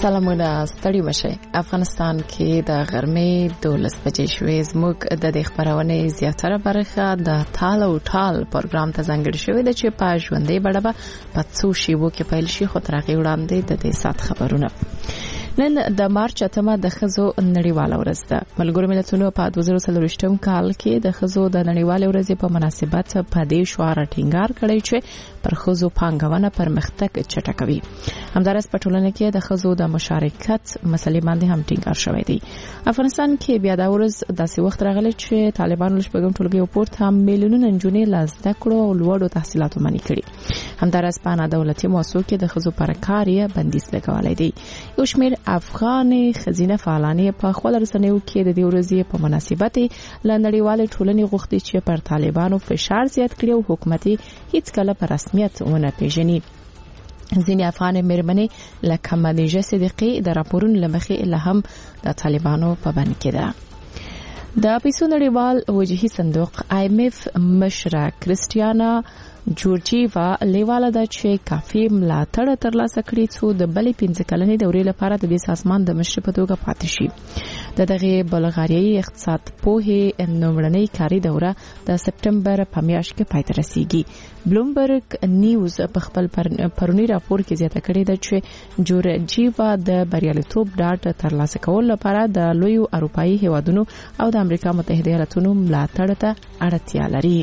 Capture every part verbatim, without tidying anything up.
سلامونه ستړي مشه. افغانستان کې د غرمې دولس بجې شوې. زموږ د دې خبرونه زیاتره برخه د تال او ټال پروګرام ته ځانګړې شوې ده چې په ژوندۍ بڼه په څو شیبو کې پیل شي. خو تر هغې وړاندې د دې سات خبرونه. نن د مارچ اتمه د ښځو نړیواله ورځ ده. ملګرو ملتونو په دوه زره څلوېښتم کال کې د ښځو د نړیوالې ورځې په مناسبت په دې شعار ټینګار کړی چې پر ښځو پانګونه پرمختګ چټکوي. همدارس په ټولنه کې د ښځو د مشارکت مسلې باندې هم ټینګار شوی دی. افغانستان کې بیا دا ورځ داسې وخت راغلی چې طالبانو لشپږم ټولګي او پورته میلیونونه نجونې له زده کړو او لوړو تحصیلاتو منع کړي. همدارس په نه دولتي مؤسسو کې د ښځو پر کار یې بندیز لګولی دی. یو شمېر افغان ښځینه فعالانې په خپل رسنیو کې د دې ورځې په مناسبت له نړیوالې ټولنې غوښتي چې پر طالبانو فشار زیات کړي او حکومت هیڅ کله په رسمیت ونه پیژني. ځینې افغان مېرمنې لکه مدیجه صدیقي د راپورونو له مخې له هم د طالبانو په بند کې ده. د پیسو نړیوال وجهي صندوق آی ایم اف مشره کریسټیانا جورجیوا لیواله ده چې کافي ملاتړ ترلاسه کړي څو د بلې پنځه کلنې دورې لپاره د دې سازمان د مشر په توګه پاتې شي. د دغه بلغاریایي اقتصاد پوهې نومړنۍ کاري دوره د سپټمبر په میاشت کې پای ته رسیږي. بلومبرګ نیوز په خپل پرونی راپور کې زیاته کړې ده چې جورجیوا د بریالیتوب ډاډ ترلاسه کول لپاره د لویو اروپایي هیوادونو او د امریکا متحده ایالاتونو ملاتړ ته اړتیا لري.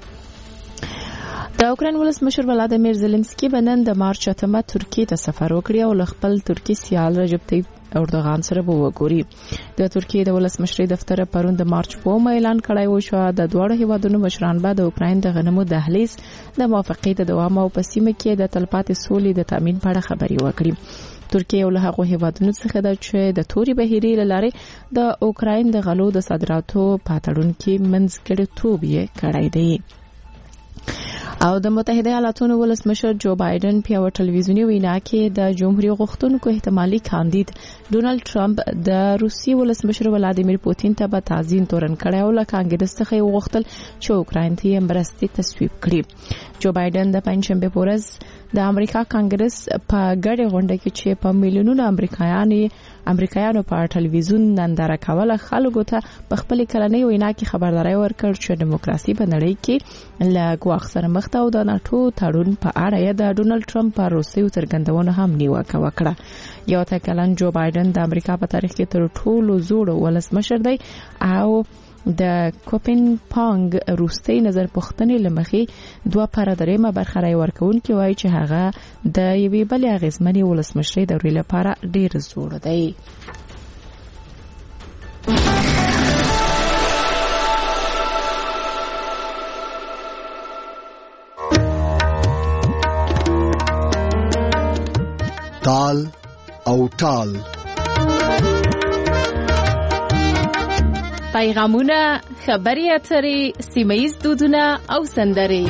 د اوکراین ولسمشر ولادیمیر زيلنسکي بنن د مارچ اتمه ترکیه ته سفر وکړي او خپل ترکی سیال رجب طیب اردوغان سره به وګوري. د ترکیه د ولسمشر دفتر پرون د مارچ په اعلان کړی و چې د دوه هیوادونو مشران به د اوکراین د غنمو دهلیز د موافقې د دوام او په سیمه کې د تلپاتې سولې د تامین په اړه خبري وکړي. ترکیه یو له هغو هیوادونو څخه ده چې د توري بهیري لارې د اوکراین د غلو د صادراتو په تړون کې منځګړیتوب یې کړی دی. او د متحده ایالاتونو ولسمشر جو بایدن په یو ټلویزیوني وینا کې د جمهوریت غوښتونکو احتمالي کاندید ډونالد ټرمپ د روسي ولسمشر ولادیمیر پوتین ته به تعظیم تورن کړی او له کانګرس څخه وغوښتل چې اوکراین ته مرستې تصویب کړي. جو بایدن د پنځشنبه په ورځ د امریکا کانګرس په ګډه غونډه کې چې په میلیونونو امریکایانو امریکایانو په ټلویزیون ننداره کوله خلکو ته په خپل کلنۍ وینا کې خبرداري ورکړ چې دیموکراسي په نړۍ کې له ګواښ سره مخ ده او د ناتو تړون په اړه یې د ډونالد ټرمپ پر روسي څرګندونه هم نیوکه وکړه. یو تکلن جو بایدن د امریکا په تاریخ کې تر ټولو زوړ ولسمشر دی او د کوپن پانګ روسي نظر پوښتنې لمخې دوه پر درېمه برخه راي ورکوونکي وایي چې هغه د یوې بلې اغیزمنې ولسمشرۍ دورې لپاره ډیر زوړ دی. تال او ټال پیغامونه، خبري اترې، سیمه‌ییز دودونه او سندرې.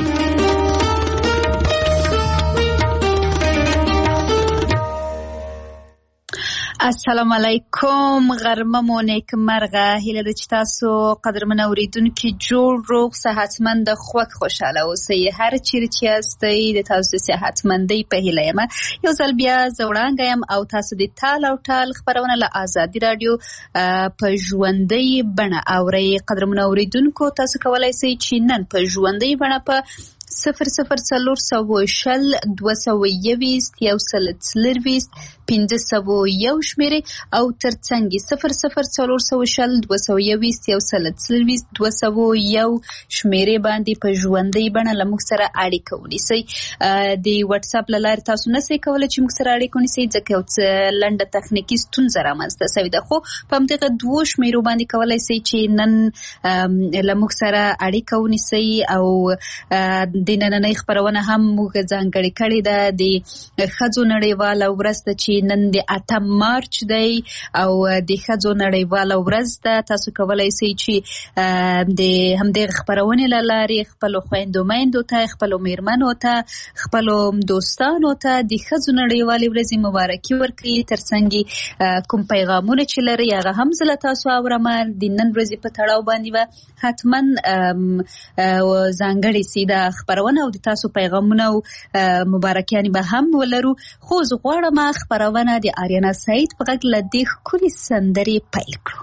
السلام علیکم. غرمه مو نیک مرغه. هیله ده چې تاسو قدرمن اوریدونکو جوړ روغ صحتمند خوښ خوشاله اوسئ. هر چیرې چې یاستئ د تاسو صحتمندۍ په هیله یم. یو ځل بیا زه وړاندې یم او تاسو د تال او ټال خبرونه له آزادي رادیو په ژوندۍ بڼه اورئ. قدرمن اوریدونکو تاسو کولای شئ چې نن په ژوندۍ بڼه په صفر صفر څلور سوه شل دوه سوه یویشت یو سل څلرویشت پنځه سوه یو شمېرې او ترڅنګ صفر صفر څلور سوه شل دوه سوه یویشت یو سل څلرویشت دوه سوه یو شمېرې باندې په ژوندۍ بڼه له موږ سره اړیکه ونیسئ. د واتس اپ له لارې تاسو نشئ کولی چې موږ سره اړیکه ونیسئ ځکه یو څه لنډه تخنیکي ستونزه رامنځته شوې ده، خو په همدغه دوو شمېرو باندې کولی شئ چې نن له موږ سره اړیکه ونیسئ. او د نننۍ خبرونه هم موږ ځانګړې کړې ده. د ښځو نړیواله ورځ ده چې نن د اتم مارچ دی او د ښځو نړیواله ورځ ده. تاسو کولی شئ چې د همدغه خبرونې له لارې خپلو خویندو میندو ته، خپلو میرمنو ته، خپلو دوستانو ته د ښځو نړیوالې ورځې مبارکي ورکړي. ترڅنګ کوم پیغامونه چې لري هغه هم زه له تاسو اورم. د نن ورځې په تړاو باندې به حتما ځانګړې سي د خبرونه خبرونه او د تاسو پیغامونه او مبارکیان به هم ولرو. خو زه غواړم خبرونه د آریانا سعید په غږ له دې ښکلې سندرې پیل کړو.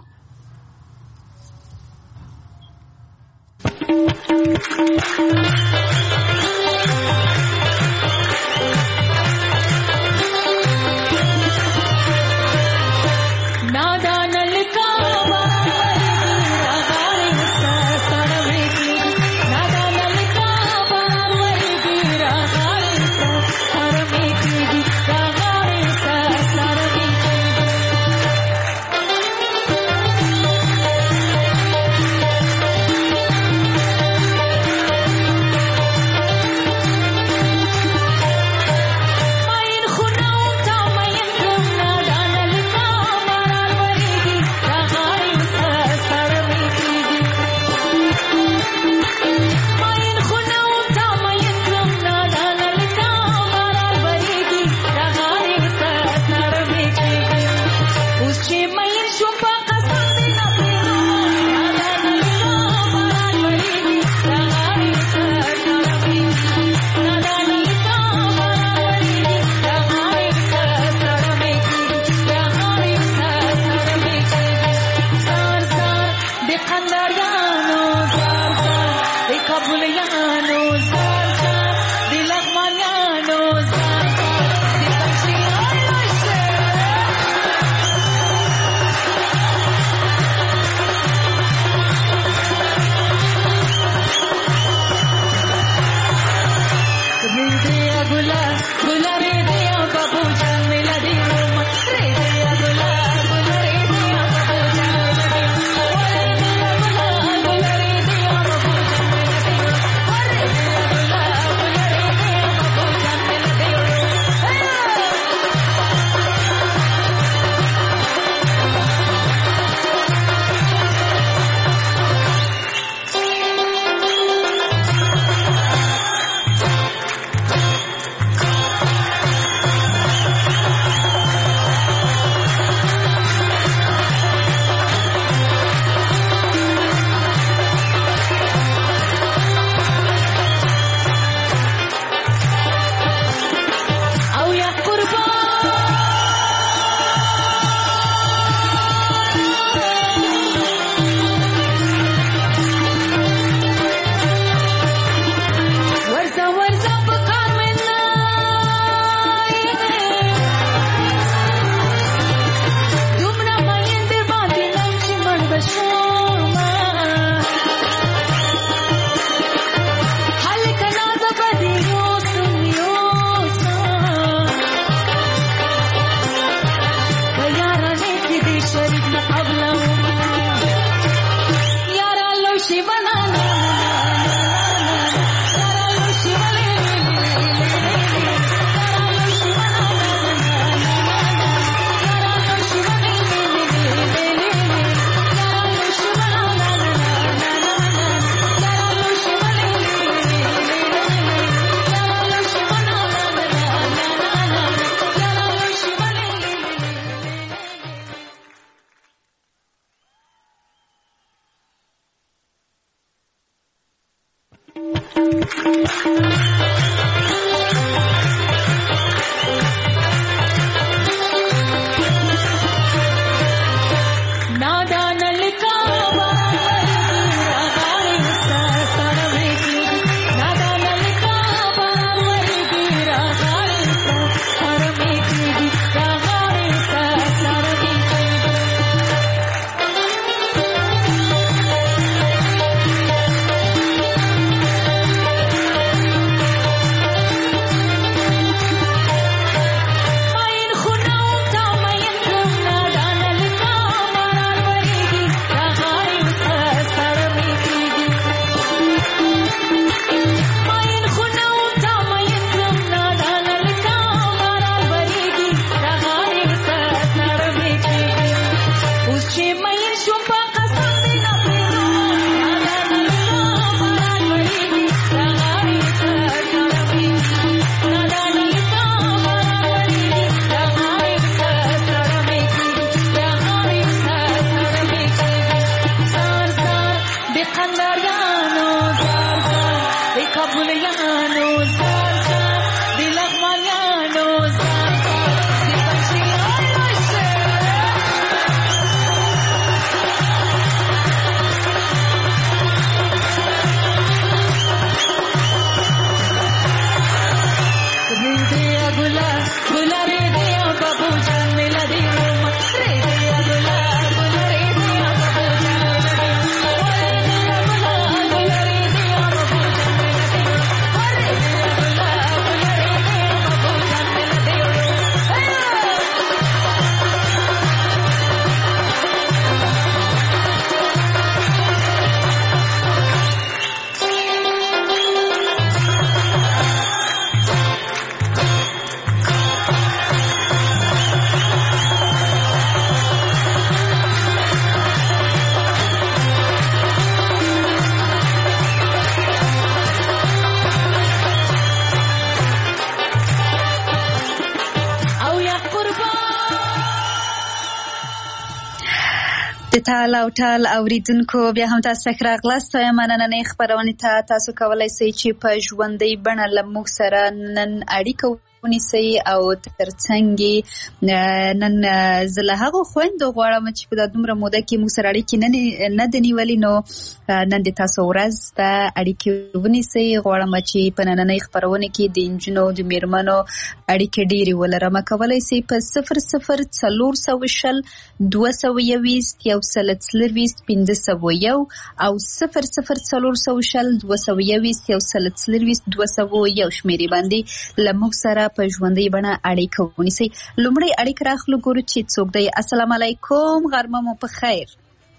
د تال او ټال اوریدونکو بیا هم تاسو ښه راغلاست. مننه خبرونه ته تاسو کولای شئ چې په ژوندۍ بڼه له موږ سره نن اړیکه ونیسئ او ترڅنګ نن زه له هغو خویندو غواړم چې په دا دومره موده کې موږ سره اړیکې نه دي نیولې، نو نن د تاسو ورځ ته اړیکې ونیسئ. غواړم چې په نننۍ خپرونه کې د نجونو د میرمنو اړیکې ډېرې ولرم. کولی شئ په صفر صفر څلور سوه شل دوه سوه یوویشت یو سل څلرویشت پنځه سوه یو او صفر صفر څلور سوه شل دوه سوه یوویشت یو سل څلرویشت دوه سوه یو شمېرې باندې له موږ سره په ژوندۍ بڼه اړیکه ونیسئ. لومړی اړیکه راخلو، ګورو چې څوک دی. السلام علیکم، غرمه مو په خیر.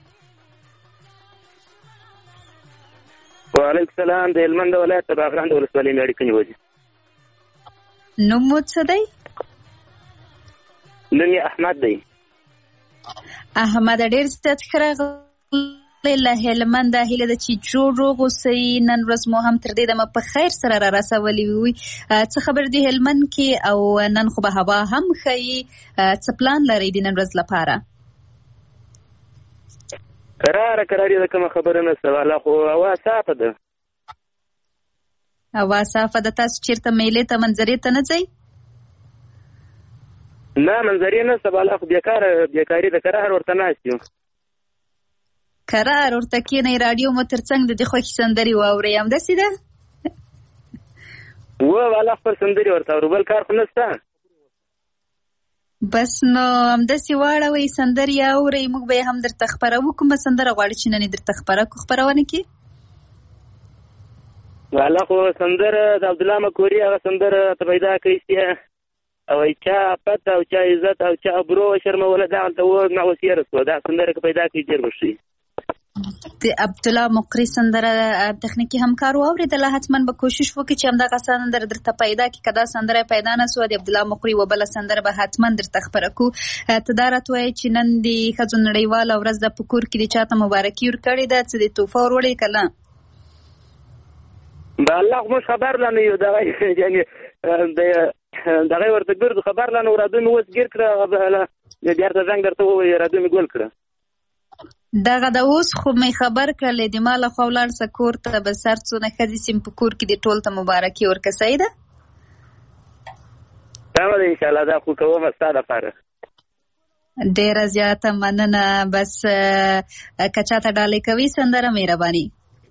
وعلیکم السلام. د هلمند ولایت د باغران د ولسوالۍ مې اړیکه نیولې. نوم مو څه دی؟ نوم یې احمد دی. احمد، ډېر زیات ښه راغلی له هلمند. هیله ده چې جوړ روغ اوسئ. نن ورځ مو هم تر دې دمه په خیر سره را رسولي وي. څه خبر دی هلمند کې؟ او نن خو به هوا هم ښه وي. څه پلان لرئ د نن ورځ لپاره؟ کراره کراري ده، کومه خبره نشته. والا خو هوا صافه ده. هوا صافه ده. تاسو چېرته میلې ته منظرې ته نه ځئ؟ نه، منظرې نشته. والا خو بیکاره بیکاري ده. کرار ورته ناست یو. کرار ورته کېنئ. راډیو مو ترڅنګ د دې خوښې سندرې واورئ. همداسې ده؟ و والا خپل سندرې ورته اورو، بل کار خو نشته. بس نو همداسې واړوئ، سندرې اورئ. موږ به یې هم درته خپروو. کومه سندره غواړئ چې نن یې درته خپره کړو خپرونه کې؟ والا خو سندره د عبدالله مکوري هغه سندره ته پیدا کړئ او چا پت او چا عزت او چا ابرو شرموله دغلته ومع وسیره شوه. دا سندره که پیدا کړئ ډېر به ښه. د عبدالله مقری سندره تخنیکي همکار واورېدله. حتما به کوشش وکړي چې همدغه سندره درته پیدا کړي. که دا سندره پیدا نه سوه، د عبدالله مقری و بله سندره به حتما درته خپره کړو. ته دا راته وایې چې نن د ښځو نړیواله ورځ ده، په کور کې د چاته مبارکي ورکړې ده؟ څه د تحفه وروړې که نه؟ به الله خو موږ خبر لا نه یو. دغه یعنې دغه ورته ګرځو خبر لا نه و. راډیو مې اوس ګیر کړه، بیا ورته زنګ درته ووایي راډیو مې ګول کړه. دغه د اوس خو مې خبر کړلې د ما له خوا ولاړ سه کور ته، به سر څونه ښځې سیم په کور کې د ټول ته مبارکي ورکړه. صحیح ده؟ سمه ده انشاءالله. دا خو کومه ستا لپاره. ډېره زیاته مننه. بس که چاته ډالۍ کوي سندره مهرباني.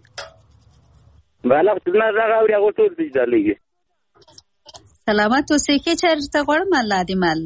بالا خو زما غږ اوري هغه ټول دې ډالۍ. سلامت اوسئ. ښې چېرته غواړم الله دې مل.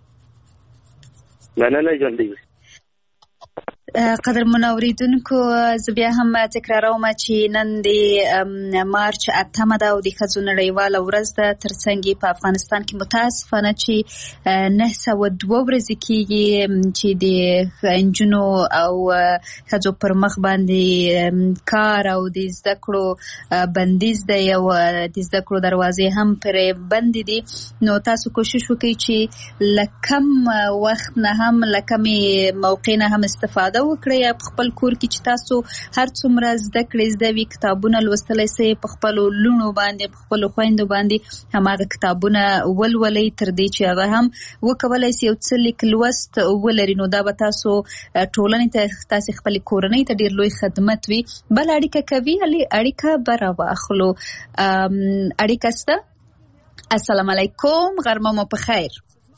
مننه ژوندی اوسئ. قدرمنو اوریدونکو، زه بیا هم تکراروم چې نن د مارچ اتمه ده او د ښځو نړیواله ورځ ده. ترڅنګ په افغانستان کې متاسفانه چې نه سوه دوه ورځې کېږي چې د نجونو او ښځو پر مخ باندې کار او د زده کړو بندیز دی او د زده کړو دروازې هم پرې بندې دي. نو تاسو کوشش وکړئ چې له کم وخت نه هم له کمې موقع نه هم استفاده وکړئ. په خپل کور کې چې تاسو هر څومره زده کړې زده وي، کتابونه لوستلی سئ، په خپلو لوڼو باندې په خپلو خویندو باندې هماغه کتابونه ولولئ تر دې چې هغه هم وکولی سي یو څه لیک لوست ولري. نو دا به تاسو ټولنې ته، تاسې خپلې کورنۍ ته ډېر لوی خدمت وي. بل اړیکه کوي، اړیکه به راواخلو. اړیکه شته؟ السلام علیکم، غرمه مو په خیر.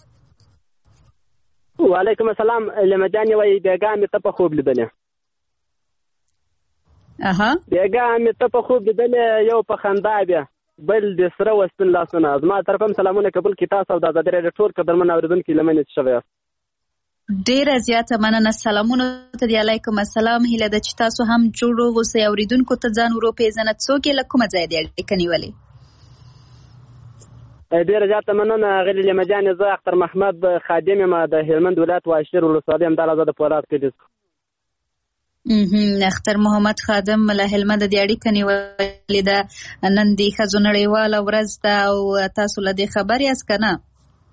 وعلیکم السلام. لمجان وایي بیګا مې ته په خوب لیدلې. اها، بیګا مې ته په خوب لیدلې، یو په خندا بیا بل د سره وستون لاسونه. زما طرف هم سلامونه قبول کړي تاسو او د ازادي راډیو ټول قدرمن اورېدونکي لمنې شوی. ډېره زیاته مننه. سلامونه ته دی. علیکم السلام. هیله ده چې تاسو هم جوړ روغ اوسئ. اوریدونکو ته ځان ورو پېژنه. څوک یې له کومه ځایه دی اړیکه نیولې؟ ډېره زیاته مننه غلي لمجانې. زه اختر محمد خادم یم د هلمند ولایت واشیر ولسوالۍ همدغه زه د پولاد کلي. اختر محمد خادم له هلمند د اړیکه نیولې ده. نن د ښځو نړیواله ورځ ده او تاسو له دې خبر یاست که نه؟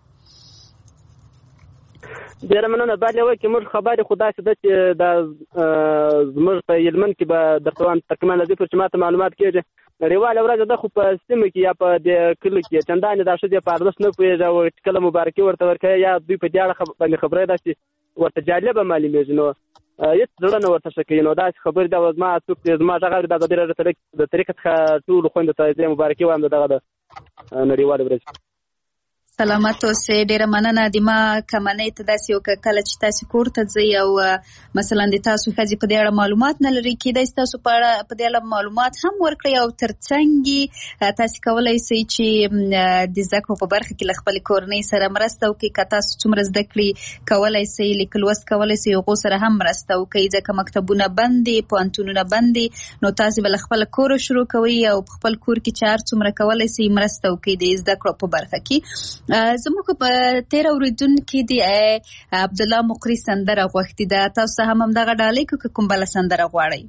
ډېره مننه. باید یې وایي چې موږ خبرې خو داسې ده چې دا زموږ په هلمند کې به درته وایم تقریبا له دې پورې چې ما ته معلومات کېږي نړیواله ورځ ده، خو په سیمه کې یا په دې کلو کې چندانې دا ښځې په ارزښت نه پوهېږي او کله مبارکي ورته ورکوي یا دوی په دې اړه باندې خبرې ده چې ورته جالبه معلومېږي. نو هیڅ زړه نه ورته ښه کوي. نو داسې خبرې دا زما څوک چې زما غږ اوري دا د ډېر د طریقې څخه ټولو خویندو ته زه مبارکي وایم د دغه د نړیوالې ورځې. سلامت اوسئ. ډیره مننه. د ما کمنۍ ته داسې یو کله چې تاسو کور ته ځئ او مثلا د تاسو ښځې په دې اړه معلومات نه لري، کېدای شي تاسو په اړه په دې اړه معلومات هم ورکړئ او ترڅنګ تاسو کولی شئ چې د زده کړو په برخه کې له خپلې کورنۍ سره مرسته وکړئ. که تاسو څومره زده کړې کولی شئ، لیک لوست کولی شئ، هغو سره هم مرسته وکړئ. ځکه مکتبونه بند دي، پوهنتونونه بند دي، نو تاسو به له خپله کوره شروع کوئ او په خپل کور کې چې هر څومره کولی شئ مرسته وکړئ د زده کړو په برخه کې. زموږ په تیر اوریدونکي دی عبدالله مقری سندره غوښتې ده. تاسو هم همدغه ډالۍ که کوم بله سندره غواړئ؟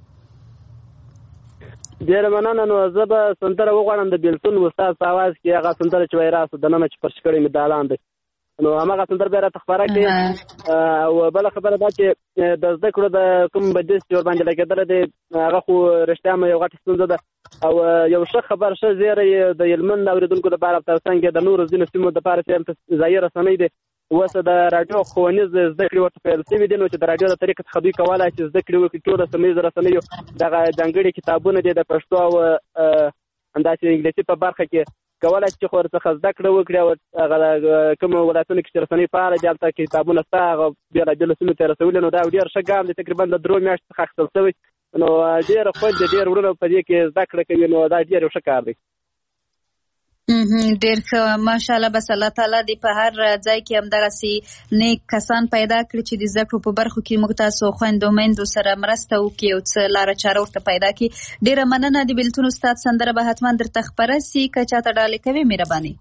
ډېره مننه. نو زه به سندره وغواړم د بېلتون استاد په اواز کې، هغه سندره چې وایي راسه دننه چې فرش کړی مې دالان دی. نو هماغه سندره بیا راته خپاره کړي. او بله خبره دا چې د زده کړو د کوم بدیس چې ورباندې لګېدلی دی هغه خو رښتیا هم یو غټه ستونزه ده. او یو ښه خبر ښه زیری د هلمند اورېدونکو دپاره او ترڅنګ د نورو ځینو سیمو دپاره چې هلته ځایي رسنۍ دی اوس د راډیو ښوونیز زده کړې ورته پیل شوي دي، نو چې د راډیو د طریقې څخه دوی کولی چې زده کړې وکړي. ټولو سیمه ییزو رسنیو دغه ځانګړي کتابونه دي د پښتو او همداسې انګلیسي په برخه کې کولی چې خو ورڅخه زده کړه وکړي. او هغه کوم ولایتونو کې چې رسنۍ فعاله دي هلته کتابونه شته، هغه بېلابېلو سیمو ته یې رسولي. نو دا ډېر ښه ګام دی، تقریبا د درو میاشتو څخه اخیستل شوی. نو ډېره خوند دی، ډېر وروڼه په دې کې زده کړه کوي. نو دا ډېر یو ښه کار دی. ډېر ښه، ماشاءالله. بس الله تعالی دې په هر ځای کې همدغسې نیک کسان پیدا کړي چې د زده کړو په برخو کې موږ تاسو خویندو میندو سره مرسته وکړي او څه لاره چاره ورته پیدا کړي. ډېره مننه. د بېلتون استاد سندره به حتما درته خپره سي. که چاته ډالۍ کوې مهرباني.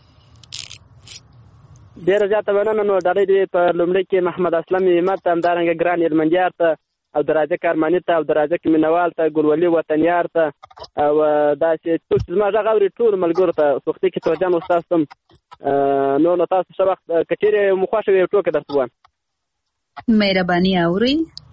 ډېره زیاته مننه. نو ډالۍ دې په لومړي کې محمد اسلم همت ته، همدارنګه ګران هلمندیار ته او د راجک ارماني ته او د راجک مینوال ته، ګلولي وطنیار ته او داسې څوک چې زما غږ اوري ټولو ملګرو ته، سوختي کې توجان استاد ته. نو نو تاسو ښه وخت. که چېرې مو خوښه وي یو ټوکه درته ووایم. مهرباني اورئ.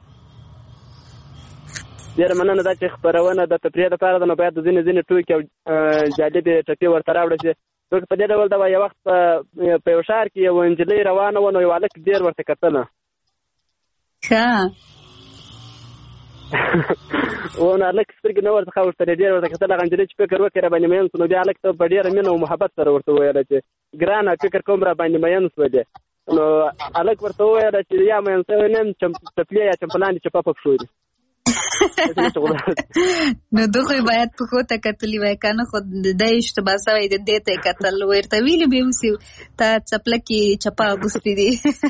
ډېره مننه. دا چې خپرونه د تفریح لپاره ده نو باید د ځینې ځینې ټوکې او جالبې ټپې ورته راوړه شي. ټوکې په دې ډول ده، یو وخت په یو ښار کې یو نجلۍ روانه وه، نو یو هلک ډېر ورته کتله. ښه و نو هلک سترګې نه ورڅخه اوښتلې، ډېر ورته کتل. هغه نجلۍ چې فکر وکړي راباندې مین شو، نو بیا هلک ته په ډېره مینه او محبت سره ورته وویله چې ګرانه فکر کوم راباندې مین شولې. نو هلک ورته وویله چې یا مین شوی نه یم، چپلې یا چمپلان دې چپه په پښو دي. نو دغه باید پښو ته کتلي وای، که نه خو دی اشتباه شوی دی، دې ته یې کتل. ورته ویلي به یې اوسي تا څپلکې چپه اغوستې دي.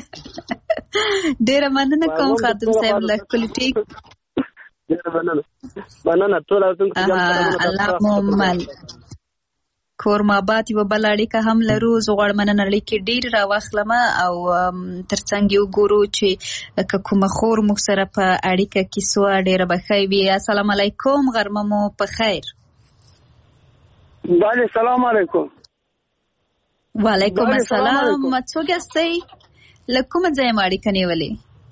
ډېره مننه کوم خادم صاحب له ښکلي ټیک. مننه مننه ټول اورېدونکو ته. الله مو مل. کورما آباد یوه بله اړیکه هم لرو. زه غواړم نن اړیکې ډېرې راواخلم او ترڅنګ یې وګورو چې که کومه خور موږ سره په اړیکه کې سوه ډېره به ښه وي. السلام علیکم، غرمه مو په خیر. بله سلام علیکم. وعلیکم السلام. څوک یاستئ؟ له کومه ځایه مو اړیکه نیولې؟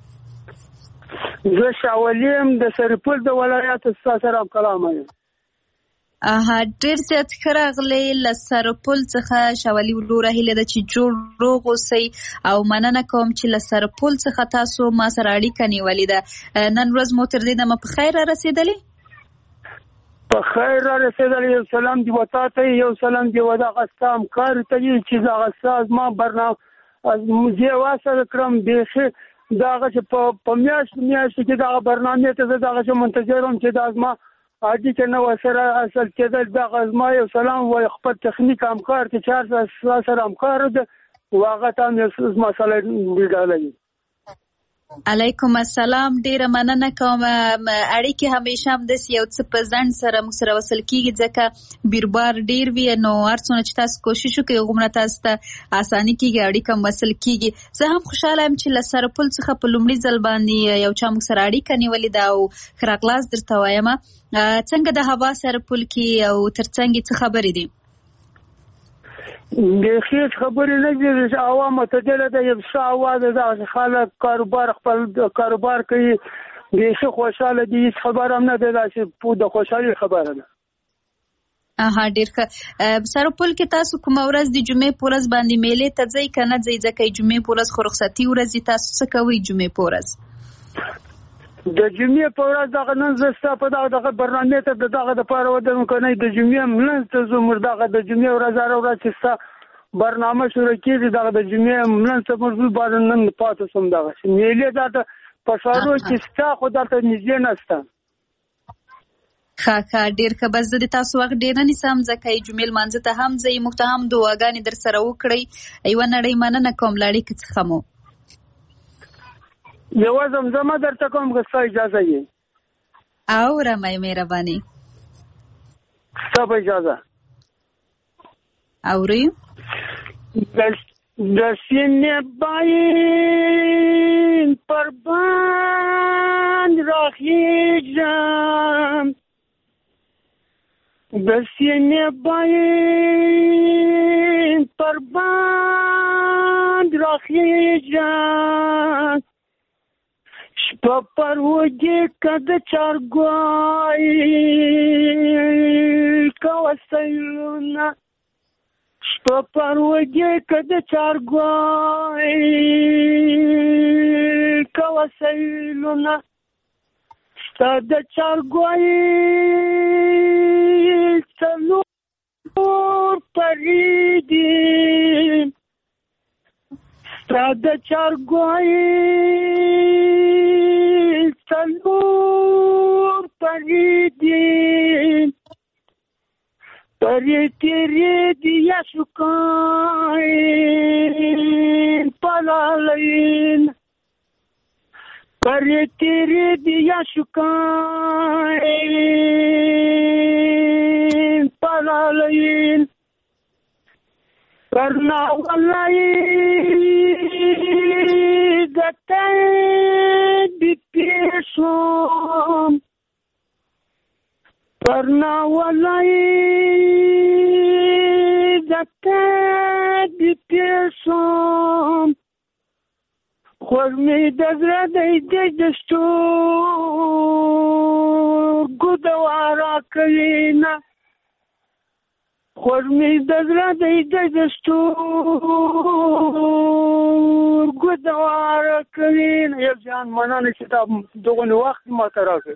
زه شاولي یم، د سرپل د ولایت ستا سره کلام یم. اها، ډېر زیات ښه راغلی. له سرپل څخه شاولي وروره هیله ده چې جوړ روغ اوسئ او مننه کوم چې له سرپل څخه تاسو ما سره اړیکه نیولې ده. نن ورځ مو تر دې دمه په خیر را رسېدلې؟ په خیر را رسېدلې. یو سلام دې وتا ته، یو سلام دې و دغه ستا همکار ته چې دغه ستا زما برنامه زه وصل کړم. بیخي دغه چې په میاشت میاشت کې دغه برنامې ته زه دغه چې منتظر وم چې دا زما عادي چې نه ورسره اصل کېدل. دغه زما یو سلام وایي خپل تخنیک همکار چې چار سره همکار ده و هغه ته هم زما سره ډالۍ. علیکم السلام. ډیره مننه کوم. اړیکې همیشه هم داسې یو څه په ځنډ سره موږ سره وصل کېږي ځکه بیربار ډیر وي، نو هر څونه چې تاسو کوشش وکړئ هغومره تاسو ته اساني کېږي، اړیکه هم وصل کېږي. زه هم خوشحاله یم چې له سرپل څخه په لومړي ځل باندې یو چا موږ سره اړیکه نیولې ده او ښه راغلاست درته وایم. څنګه د هوا سرپل کې او تر څنګ څه خبرې دي؟ بیخي خبرې نه دي، هوا معتدله ده، یو ښه هوا ده، دغسې خلک کاروبار خپل کاروبار کوي، بیخي خوشحاله دي، هېڅ خبره هم نه ده، داسې د خوشحالۍ خبره ده. اها، ډېر ښه. سرپل کې تاسو کومه ورځ د جمعې په ورځ باندې میلې ته ځئ که نه ځئ؟ ځکه جمعې په ورځ خو رخصتي ورځ دي، تاسو څه کوئ جمعې په ورځ؟ د جمعې په ورځ دغه نن زه ستا په دغه دغه برنامې ته د دغه دپاره ودرم که نه د جمعې منځ ته ځو موږ دغه د جمعې ورځ هره ورځ چې ستا برنامه شروع کېږي دغه د جمعې منځ ته موږ ځو باید نن پاتې شوم دغسې میلې دلته په ښارونو کې شته خو دلته نږدې نه شته. ښه ښه ډېر ښه. بس زه د تاسو وخت ډېر نه نیسم ځکه جمعې لمانځه ته هم ځئ، موږ ته هم دعاګانې در سره وکړئ. یوه نړۍ مننه کوم له اړیکې څخه مو. یوه زمزمه درته کوم که ستا اجازه یې؟ اورم ای مهرباني. ستا په اجازه اورئ. د سینې باین پر باندې راخیږم، د سینې باین پر باندې راخیږم، شپه پر وږې که د چارګوایي کوه سیلونه، شپه پر وږې که د چارګوایي کوه سیلونه، ستا د چارګوایي څلور پرې دي، ستا د چارګوایي څلور پرې دي، پرې تیرې دي یا شکاین پلالین، پرې تیرې دي یا شکاین پلالین، کرنا والای گتے بھی پیشم، کرنا والای گتے بھی پیشم، خورمی دزره دی دی دستور گدوارا کلینا، خورمی دزره دی دی دستور گدوارا کلینا. یو جان منانه چې تا دغه وخت ما ته راکړ.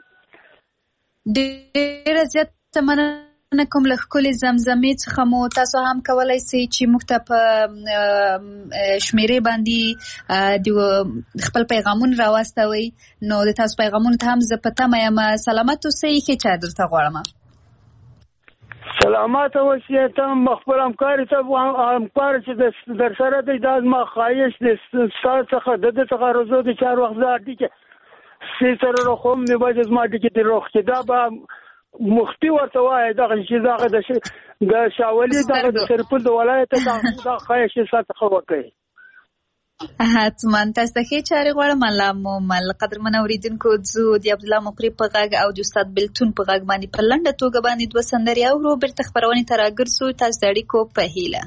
ډېره زیاته مننه کوم له ښکلې زمزمې څخه مو. تاسو هم کولی سئ چې موږ ته په شمېرې باندې خپل پیغامونه راواستوئ. نو د تاسو پیغامونو ته هم زه په تمه یم. سلامت اوسئ. ښې چای درته غواړم. سلامت اوسئ. ته خپل همکار ته همکار چې در سره دی دا زما خواهش دی ستا څخه د ده څخه روزو د چار وخت زه اډیکې سې سره روخوم مې باید زما اډیکې دې روغ کړي. دا به مفتي ورته وایي دغه چې دغه د شاولي دغه د سرپل د ولایت دا خواهش یې ستا څخه وکړي. حتما. تاسو ته ښې چارې غواړم. الله مو مل. قدرمن اورېدونکو ځو د عبدالله مقری په غږ او د استاد بلتون په غږ باندې په لنډه توګه باندې دوه سندرې اورو. بېرته خپرونې ته راګرځو تاسو د اړیکو په هیله.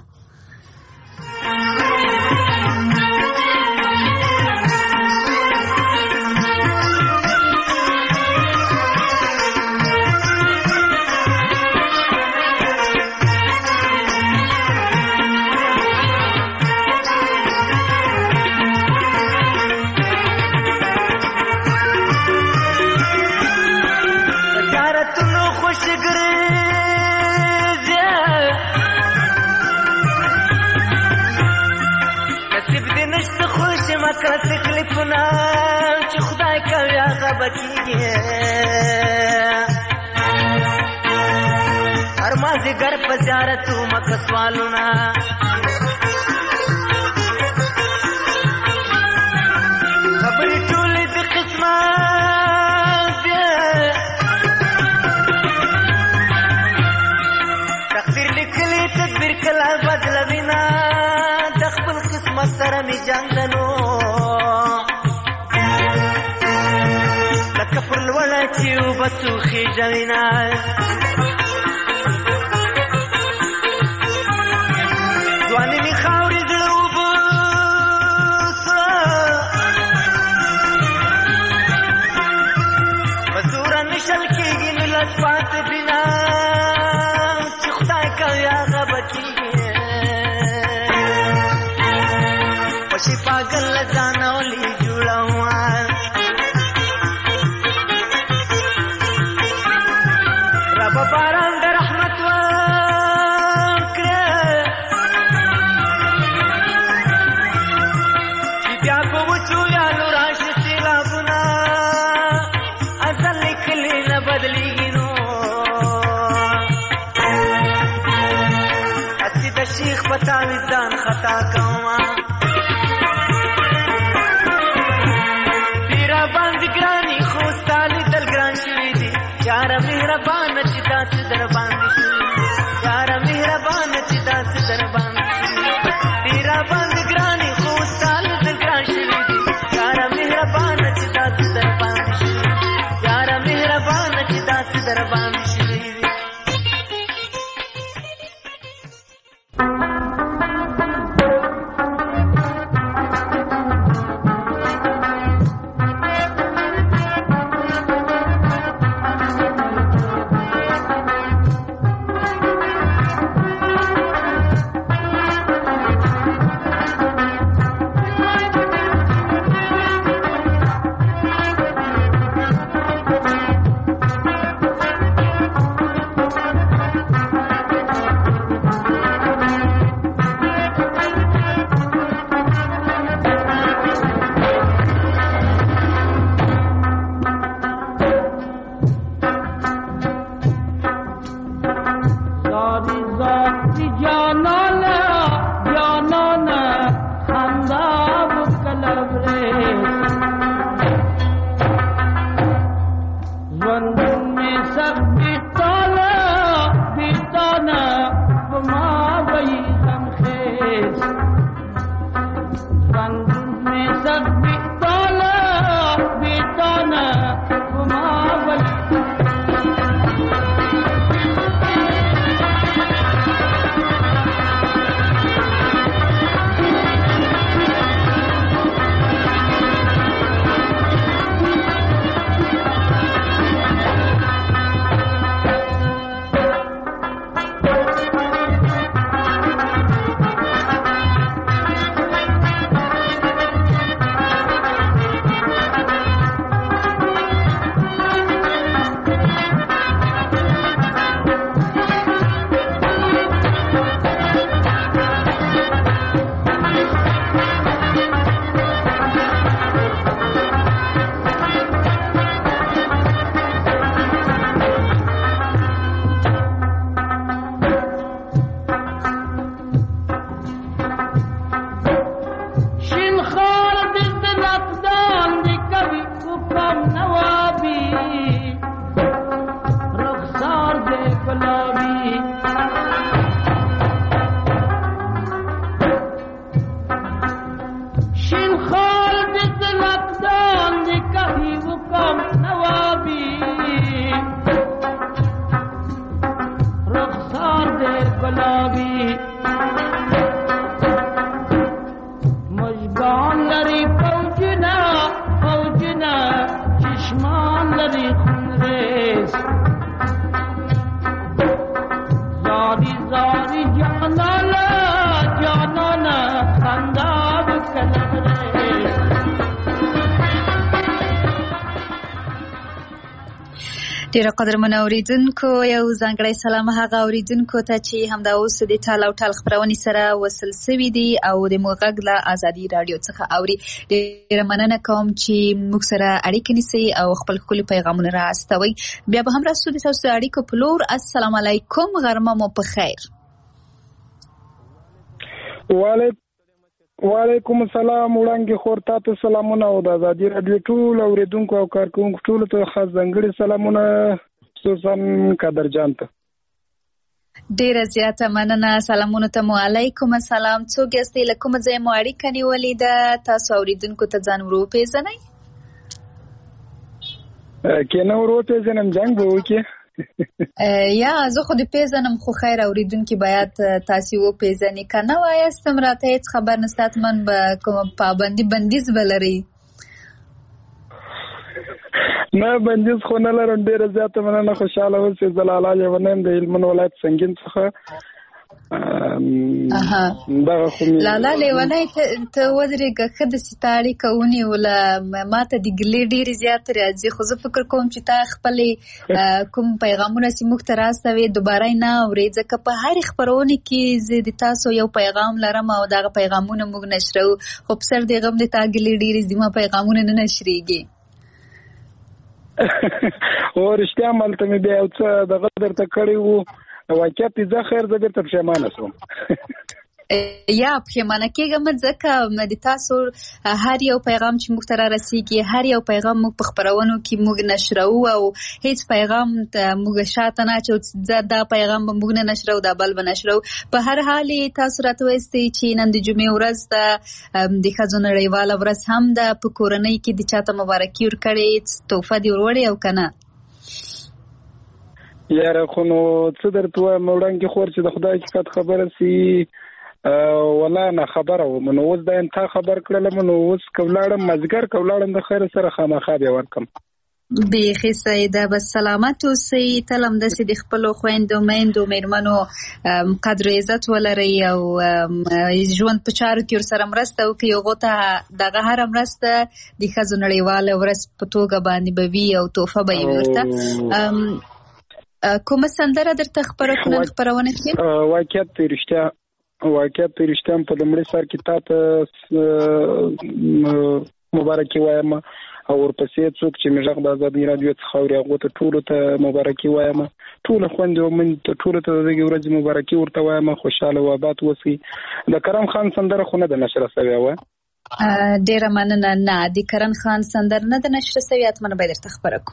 کړه تکلیفونه چې خدای کوي هغه به کېږي، هر مازدیګر په زیارت ومکه سوالونه، خبرې ټولې د قسمت دي، تقدیر لیکلي تدبیر کله بدلوینه، د خپل قسمت سره مې جنګ دنو لکه پر لوړه چې اوبه څوخي جوینه، ځواني مې خاورې زړه اوبه سوه، په زوره مې شل کېږي نو لږ پاتې بنا چې خدای کوي هغه به کېږي، پاگل ځانولي جوړوم باران د رحمت وکړه چې بیا په وچو یالو راشي سیلابونه ازل لیکلي نه بدلیږي نو هسې د شیخ په تعویض ځان خطا کومه پیرا باندې ګراني خو ستا لیدل ګران شوي دي یاره مهربانه چې داسې در باندې شوي یاره مهربانه چې داسې در باندې شوي پیرا باندې ګراني خو ستا لیدل ګران شوي دي یاره مهربانه چې داسې در باندې شوي یاره مهربانه چې داسې در باندې شوي دي ډیر قدرمن اوریدونکو یو ځانګړی سلام هغه اوریدونکو ته چې همدا اوس د ټال او ټال خبرونې سره وصل سوي دي او د موږ له ازادي رادیو څخه اوري. ډیر مننه کوم چې موږ سره اړیکه نیسي او خپل خپل پیغامونه راستوي. بیا به هم راستو د تاسو اړیکو په لور. السلام علیکم، غرمه مو په خیر. وعلیکم وعلیکم السلام. وړاندې خور تاسو سلامونه او د ازادي رادیو ټول اوریدونکو او کارکونکو ټول ته خاص ځانګړي سلامونه، خصوصا قدر جان ته ډیره زیاته مننه. سلامونه ته مو علیکم السلام. څوک یاستئ؟ له کومه ځایه مو اړیکه نیولې ده؟ تاسو اوریدونکو ته ځان ورو پیژنئ. که نه ورو پیژنم جنګ به وکړي. یا زه خو د پیژنم، خو خیر اوریدونکي باید تاسو و پیژنئ. که نه وایاست راته هیڅ خبر نشته، حتما به کوم پابندي بندیز به لرئ. نه بندیز خو نه لرم. ډېره زیاته مننه. خوشحاله اوسئ. زه لالا یو نیم د هلمند ولایت سنګین څخه اها لالا لیوانای ته ودرېږه ښه داسې تا اړیکه ونیوله ما ته د ګیلې ډېرې زیاتې راځي خو زه فکر کوم چې تا خپلې کوم پیغامونه چې موږ ته راستوې دوباره یې نه اورې ځکه په هرې خپرونې کې زه د تاسو یو پیغام لرم او دغه پیغامونه موږ نشروو خو په سر دې غم د تا ګیلې ډېرې زما پیغامونه نه نشرېږي او رښتیا مالته مې بیا یو څه دغه درته کړی وو واقعیت زه خیر زه بیرته پښیمانه شوم یا پښیمانه کېږم ځکه د تاسو هر یو پیغام چې موږ ته را رسیږي هر یو پیغام موږ په خپرونو کې موږ نشروو او هیڅ پیغام موږ شاته نه اچوو دا پیغام به موږ نه نشروو دا بل به نشروو په هر حال تاسو راته وایستئ چې نن د جمعې ورځ ده د ښځو نړیواله ورځ هم ده په کورنۍ کې د چاته مبارکي ورکړې تحفه دې وروړې او که نه یاره خو نو څه درته وایم وړاندې خور چې د خدای حقیقت خبره سي ولا نه خبره وم نو اوس دا تا خبر کړلم نو اوس که ولاړم مازدیګر که ولاړم د خیر سره خامخا بیا ورکم بیخي سیده بس سلامت اوسئ تل همداسې د خپلو خویندو میندو میرمنو قدر و عزت ولرئ او ژوند په چارو کې ورسره مرسته وکړئ هغو ته دغه هره مرسته د ښځو نړیواله ورځ په توګه باندې به وي او تحفه به یې ورته کومه سندره درته خپره کړم خپرونه کې واقعیت رښتیا واقعیت رښتیا په لومړي سر کې تا ته مبارکي وایم او ورپسې څوک چې مې غږ د ازادۍ راډیو څخه اوري هغو ته ټولو ته مبارکي وایم ټولو خویندو او میندو ته ټولو ته د دغې ورځې مبارکي ورته وایم خوشحاله و آباد اوسئ د کرم خان سندره خو نه ده نشره سوې وه ډېره مننه نه د کرم خان سندره نه ده نشره سوې حتما به یې درته خپره کړو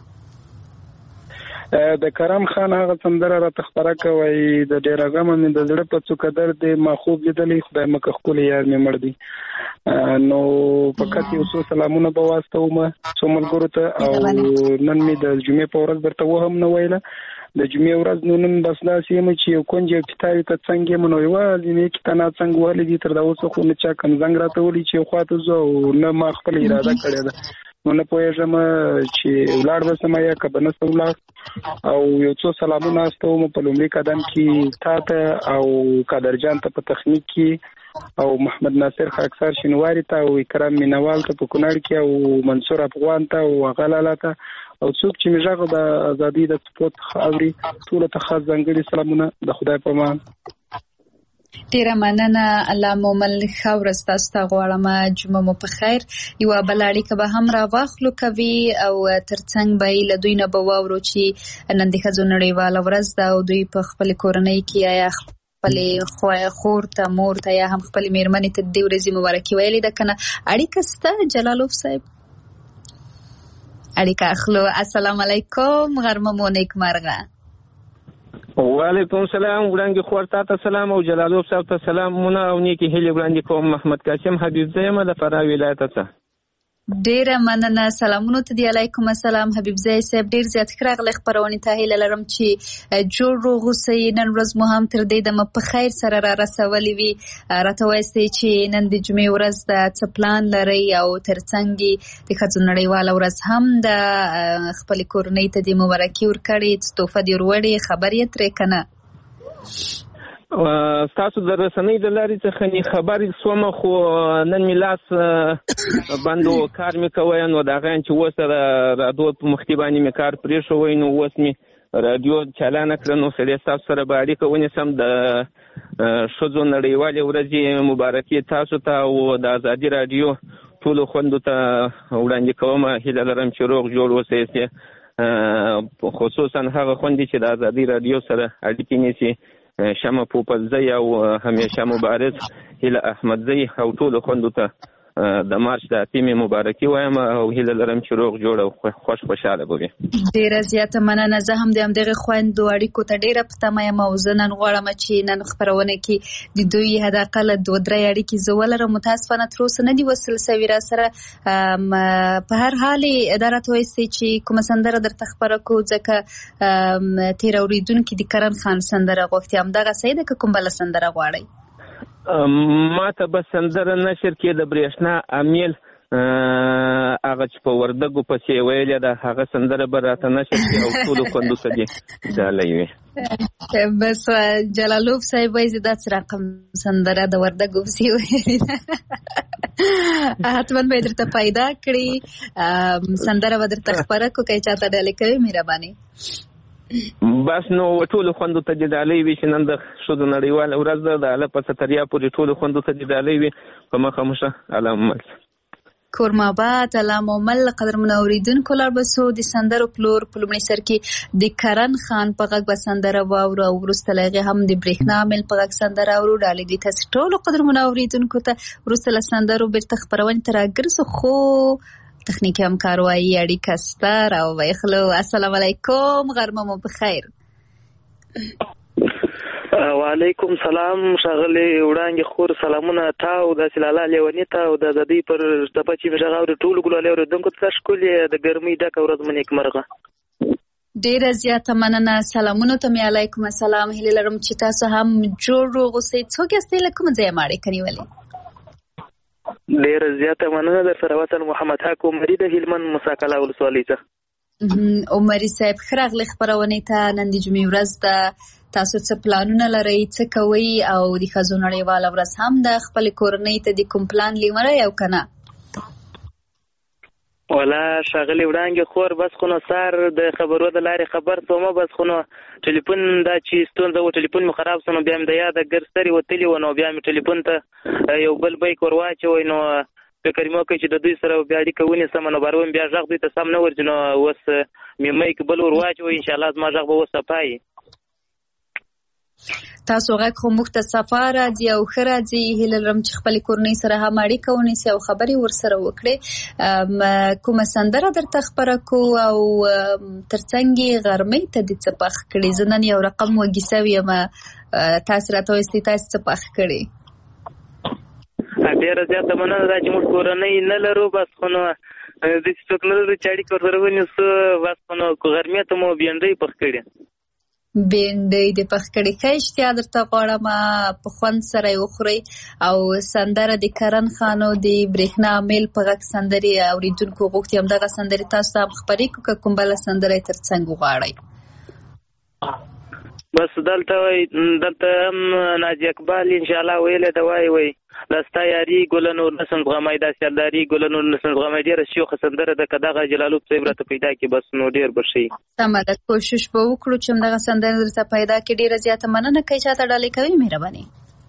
د کرم خان هغه سندره راته خپره کوي د ډېره غمه مې د زړه په څوکه درد دی ما خوب لیدلی خدای مکه ښکلی یار مې مړ دی نو فقط یو څو سلامونه به واستوم څو ملګرو ته او نن مې د جمعې په ورځ درته وهم نه ویله د جمعې ورځ نو نن بس داسې یم چې یو کونج یو پیتاوي ته څنګ یم نو یوازې مې کې ته ناڅنګ وهلی دي تر دا اوسه خو نه چا کم زنګ راته ولي چې یو خوا ته ځو او نه ما خپله اراده کړې ده نو نه پوهېږم چې ولاړ به سم یا که به نه سم ولاړ او یو څو سلامونه استوم په لومړي قدم کې تا ته او قادرجان ته په تخنیک کې او محمد ناصر خاکسار شینواري ته او اکرام مینوال ته په کونړ کې او منصور افغان ته او هغه لالا ته او څوک چې مې غږ د ازادۍ د څپو څخه اوري ټولو ته خاص ځانګړي سلامونه د خدای په امان ډیره مننه الله مومل ښه ورځ تاسو ته غواړم جمعه مو په خیر یوه بله اړیکه به هم راواخلو کوي او ترڅنګ به یې له دوی نه به واورو چې نن د ښځو نړیواله ورځ ده او دوی په خپلې کورنۍ کې آیا خپلې خور ته مور ته یا هم خپلې مېرمنې ته د دې ورځې مبارکي ویلې ده که نه اړیکه شته جلالوف صاحب اړیکه اخلو السلام علیکم غرمه مو نیکمرغه وعلیکم السلام وړاندې خور ته سلام او جلالوف صاحب ته سلامونه او نیکی هیلې وړاندې کوم محمد قاسم حبیب زی یم د فراه ولایت څخه ډیره مننه سلامونه ته دی علیکم السلام حبیب زی صاحب ډیر زیات ښه راغلی خپرونې ته هیله لرم چې جوړ روغ اوسئ نن ورځ مو هم تر دې دمه په خیر سره را رسولې وي راته وایستئ چې نن د جمعې ورځ ده څه پلان لرئ او ترڅنګ یې د ښځو نړیواله ورځ هم ده خپلې کورنۍ ته دې مبارکي ورکړې څه تحفه دې وروړې خبر یې ترې که نه ستاسو د رسنۍ د لارې څخه نې خبر سوم خو نن مې لاس بند و کار مې کوی نو د هغه چې اوس د راډیو په مخکې باندې مې کار پرېښوی نو اوس مې راډیو چالانه کړه نو سړی ستاسو سره به اړیکه ونیسم د ښځو نړیوالې ورځې مبارکي تاسو ته او د ازادي راډیو ټولو خویندو ته وړاندې کوم هیله لرم چې روغ جوړ اوسئ خصوصا هغه خویندې چې د ازادي راډیو سره اړیکې نیسي شمع پوپلزی او همیشه مبارز هیله احمدزی او ټولو خویندو ته د مارچ د اتمې مبارکي وایم او هیله لرم چې روغ جوړ او خوش خوشحاله به وي ډېره زیاته مننه زه هم د همدغې خویندو اړیکو ته ډېره په تمه یم او زه نن غواړم چې نن خپرونه کې د دوی حداقل دوه درې اړیکې زه ولرم متاسفانه تر اوسه نه دي وصل سوي را سره په هر حال دا راته وایستئ چې کومه سندره درته خپره کړو ځکه تېر اورېدونکي د کرن خان سندره غوښتې همدغه صحیح ده که کوم بله سندره غواړئ ما ته به سندره نشر کې د برېښنا امیل هغه چې په وردګو پسې ویلې ده هغه سندره به راته نشر کې او ټولو خویندو ته دې ډالۍ وي بس جلالوف صاحب وایي زه داسې رقم سندره د وردګو پسې ویلې حتما به یې درته پیدا کړي سندره به درته خپره کړو که چاته ډالۍ کوي مهرباني بس نو ټولو خوندو ته دې ډالۍ وي چې نن د ښځو نړیواله ورځ ده د هله په ستریا پورې ټولو خوندو ته دې ډالۍ وي په مخه مشه علامه کورماباد علامه مل قدرمن اوریدونکو لار بسو د سندرو پلور په لومړي سر کې د کرن خان په غږ به سندره واورو او وروسته له هغې هم د برېښنا مل په غږ سندره اورو. ډالۍ دې تاسې ټولو قدرمن اوریدونکو ته وروسته له سندرو بېرته خپرونې ته راګرځو خو تخنیکي همکار وایي اړیکه سته راوبیخلو. السلام علیکم غرمه مو بخیر. وعلیکم سلام ښاغلي وړانګې خور سلامونه تا او داسې لالا لیوني ته او د ازادۍ پر ټپه چې مې غږ اوري ټولو ګلالي اورېدونکو ته ښکلې د ګرمۍ ډکه ورځ مو نیکمرغه. ډېره زیاته مننه. سلامونو ته مې علیکم السلام. هیله لرم چې تاسو هم جوړ روغ اوسئ. څوک یاستئ له کومه ځایه مو اړیکه نیولې؟ ډېره زیاته مننه. در سره وطن محمد حق عمري د هلمند موسی کلا ولسوالۍ څخه. عمري صاحب ښه راغلئ خپرونې ته. نن د جمعې ورځ ده، تاسو څه پلانونه لرئ، څه کوئ او د ښځو نړیواله ورځ هم ده، خپلې کورنۍ ته د کوم پلان لرئ او که نه؟ والا ښاغلي وړانګې خور بس خو نو سهار د خبرو د لارې خبر شومه بس خو نو ټلیفون دا چې ستونزه و ټلیفون مې خراب شو نو بیا مې د یاده ګرسترې وتلي و نو بیا مې ټلیفون ته یو بل بیک ور واچوئ نو فکر مې وکړ چې د دوی سره بیا اړیکه ونیسم نو باروم بیا غږ دوی ته سم نه ورځي نو اوس مې میک بل ور واچوئ انشاءالله زما غږ به اوس صفایي. تاسو غږ خو موږ ته صفا راځي او ښه راځي. هیله لرم چې خپلې کورنۍ سره هم اړیکه ونیسئ او خبرې ورسره وکړئ. کومه سندره درته خپره کړو او تر څنګ یې غرمۍ ته دې څه پخ کړي؟ زه نن یو رقم وږي سوې یم، تاسې راته وایئ تاسې څه پخ کړي؟ ډېره زیاته مننه دا چې موږ کورنۍ نه لرو بس خو نو داسې څوک نه لرو چې اړیکه ورسره ونیسو بس خو نو غرمې ته مو بېنډۍ پخ کړي. بېنډۍ دې پخ کړي. ښه اشتیا درته غواړم په خوند سره یې وخورئ او سندره د کرن خان او د برېښنا میل په غږ سندرې اورېدونکو غوښتي همدغه سندرې تاسو ته هم خپرې کړو که کوم بله سندره یې تر څنګ وغواړئ؟ بس دلته وای دلته هم ناجي اقبال انشاءالله ویلې ده وای وای دستا یاري ګل نور نسن غمای دا سرداري ګل نور نسن غمای ډیره شیخ سندره د کداغه جلالوب صاحب راته پیدا کی بس نو ډیر بشي. سمه ده، کوشش به وکړو چې همدغه سندره درته پیدا کی. ډیره زیاته مننه. کوي چاته ډالۍ کوي مهرباني؟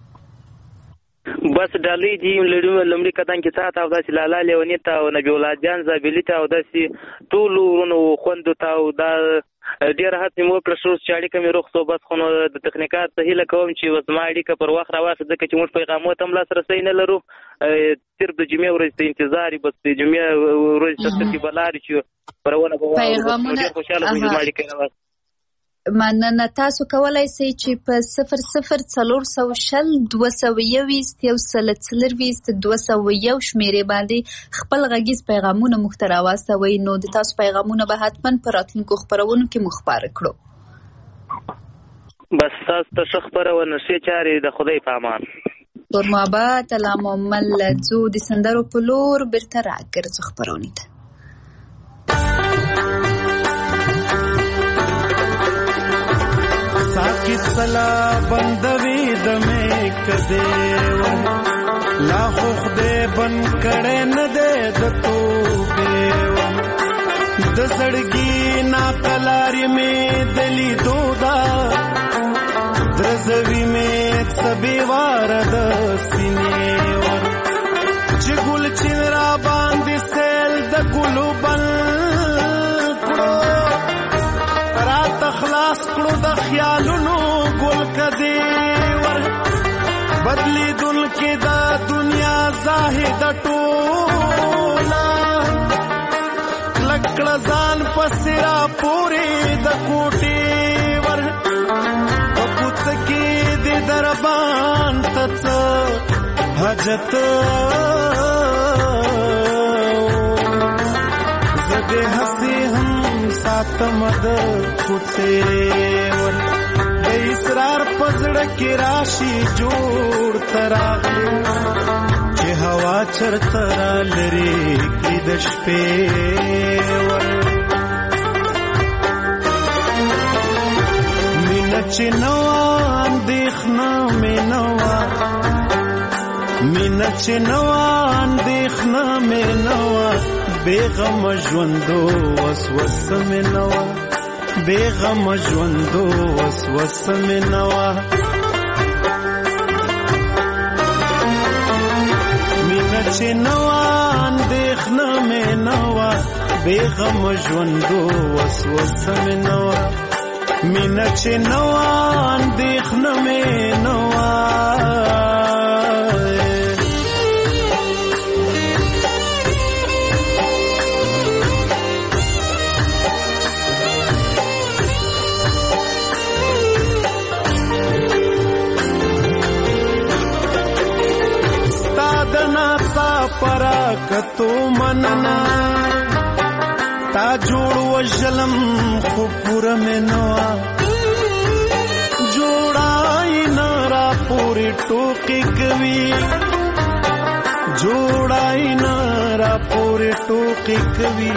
بس ډالۍ دي لومړي قدم کې ساعت او داسې لالا لیونی ته او نبی الله جان زابلی ته او داسې ټول ورونو خوندو ته او دا ډېر هڅې مو وکړه شو چې اړیکه مې روغ سو بس خو نو د تخنیکات ته هیله کوم چې زما اړیکه پر وخت راواخلي ځکه چې موږ پیغامو ته هم لاسرسی نه لرو. صرف د جمعې ورځې ته انتظار بس د جمعې ورځې ته سترګې به لارې چې خپرونه به پیغامونه ډېر خوشحاله به زما اړیکه راواخلي. مننه. تاسو کولی شئ چې په صفر صفر څلور سوه شل دوه سوه یوویشت یو سل څلرویشت دوه سوه یو شمېرې باندې خپل غږیز پیغامونه موږ ته راواستوئ نو د تاسو پیغامونه به حتما په راتلونکو خپرونو کې موږ خپاره کړو. بس تاسو ته ښه خپرونه ښې چارې د خدای په امان. کورماباد علامه مل ځو د سندرو په لور بېرته راګرځو خپرونې ته. ساکت سلا بندوی دمے کدیو لا خوخ دے بن کڑے ندے دتو بیو دسڑگی نا کلاری میں دلی دودا درزوی میں سبی وارد سینیو چگل چنرا باندی سیل دگلو بن خلاص کړو د خیالونو ګل کدی ور بدلی دل کې د دنیا زاهد ټولا لکړه ځان پسرا پوری د کوټي ور په پوت کې د دربان تڅ حاجت زده هسي هم ساتمد کوڅه ور د اسرار پزړه کې راشي جوړ تراغلو چې هوا چرته را لري کې د شپې ور مين چې نوا اندېښنه مې نوا مینا چې نوا اندېښنه مې نوا بېغمه ژوندو وسوسه مې نوا بېغمه ژوندو وسوسه مې نوا مینا چې نوا اندېښنه مې نوا بېغمه ژوندو وسوسه مې نوا مینا چې نوا اندېښنه مې نوا پرا کتو مننا تا جوړ وشلم خو پورا مې نوا جوړای نارا پوری ټوکی کوي جوړای نارا پوری ټوکی کوي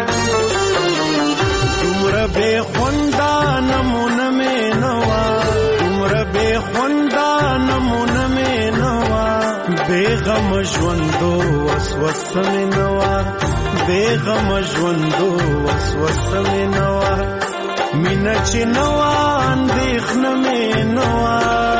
تمره به خوندا نمونه مې نوا تمره به خوندا نمونه مې نوا بېغم ژوندو وسوسه مې نوا بېغم ژوندو وسوسه مې نوا مینا چې نوا اندېښنه مې نوا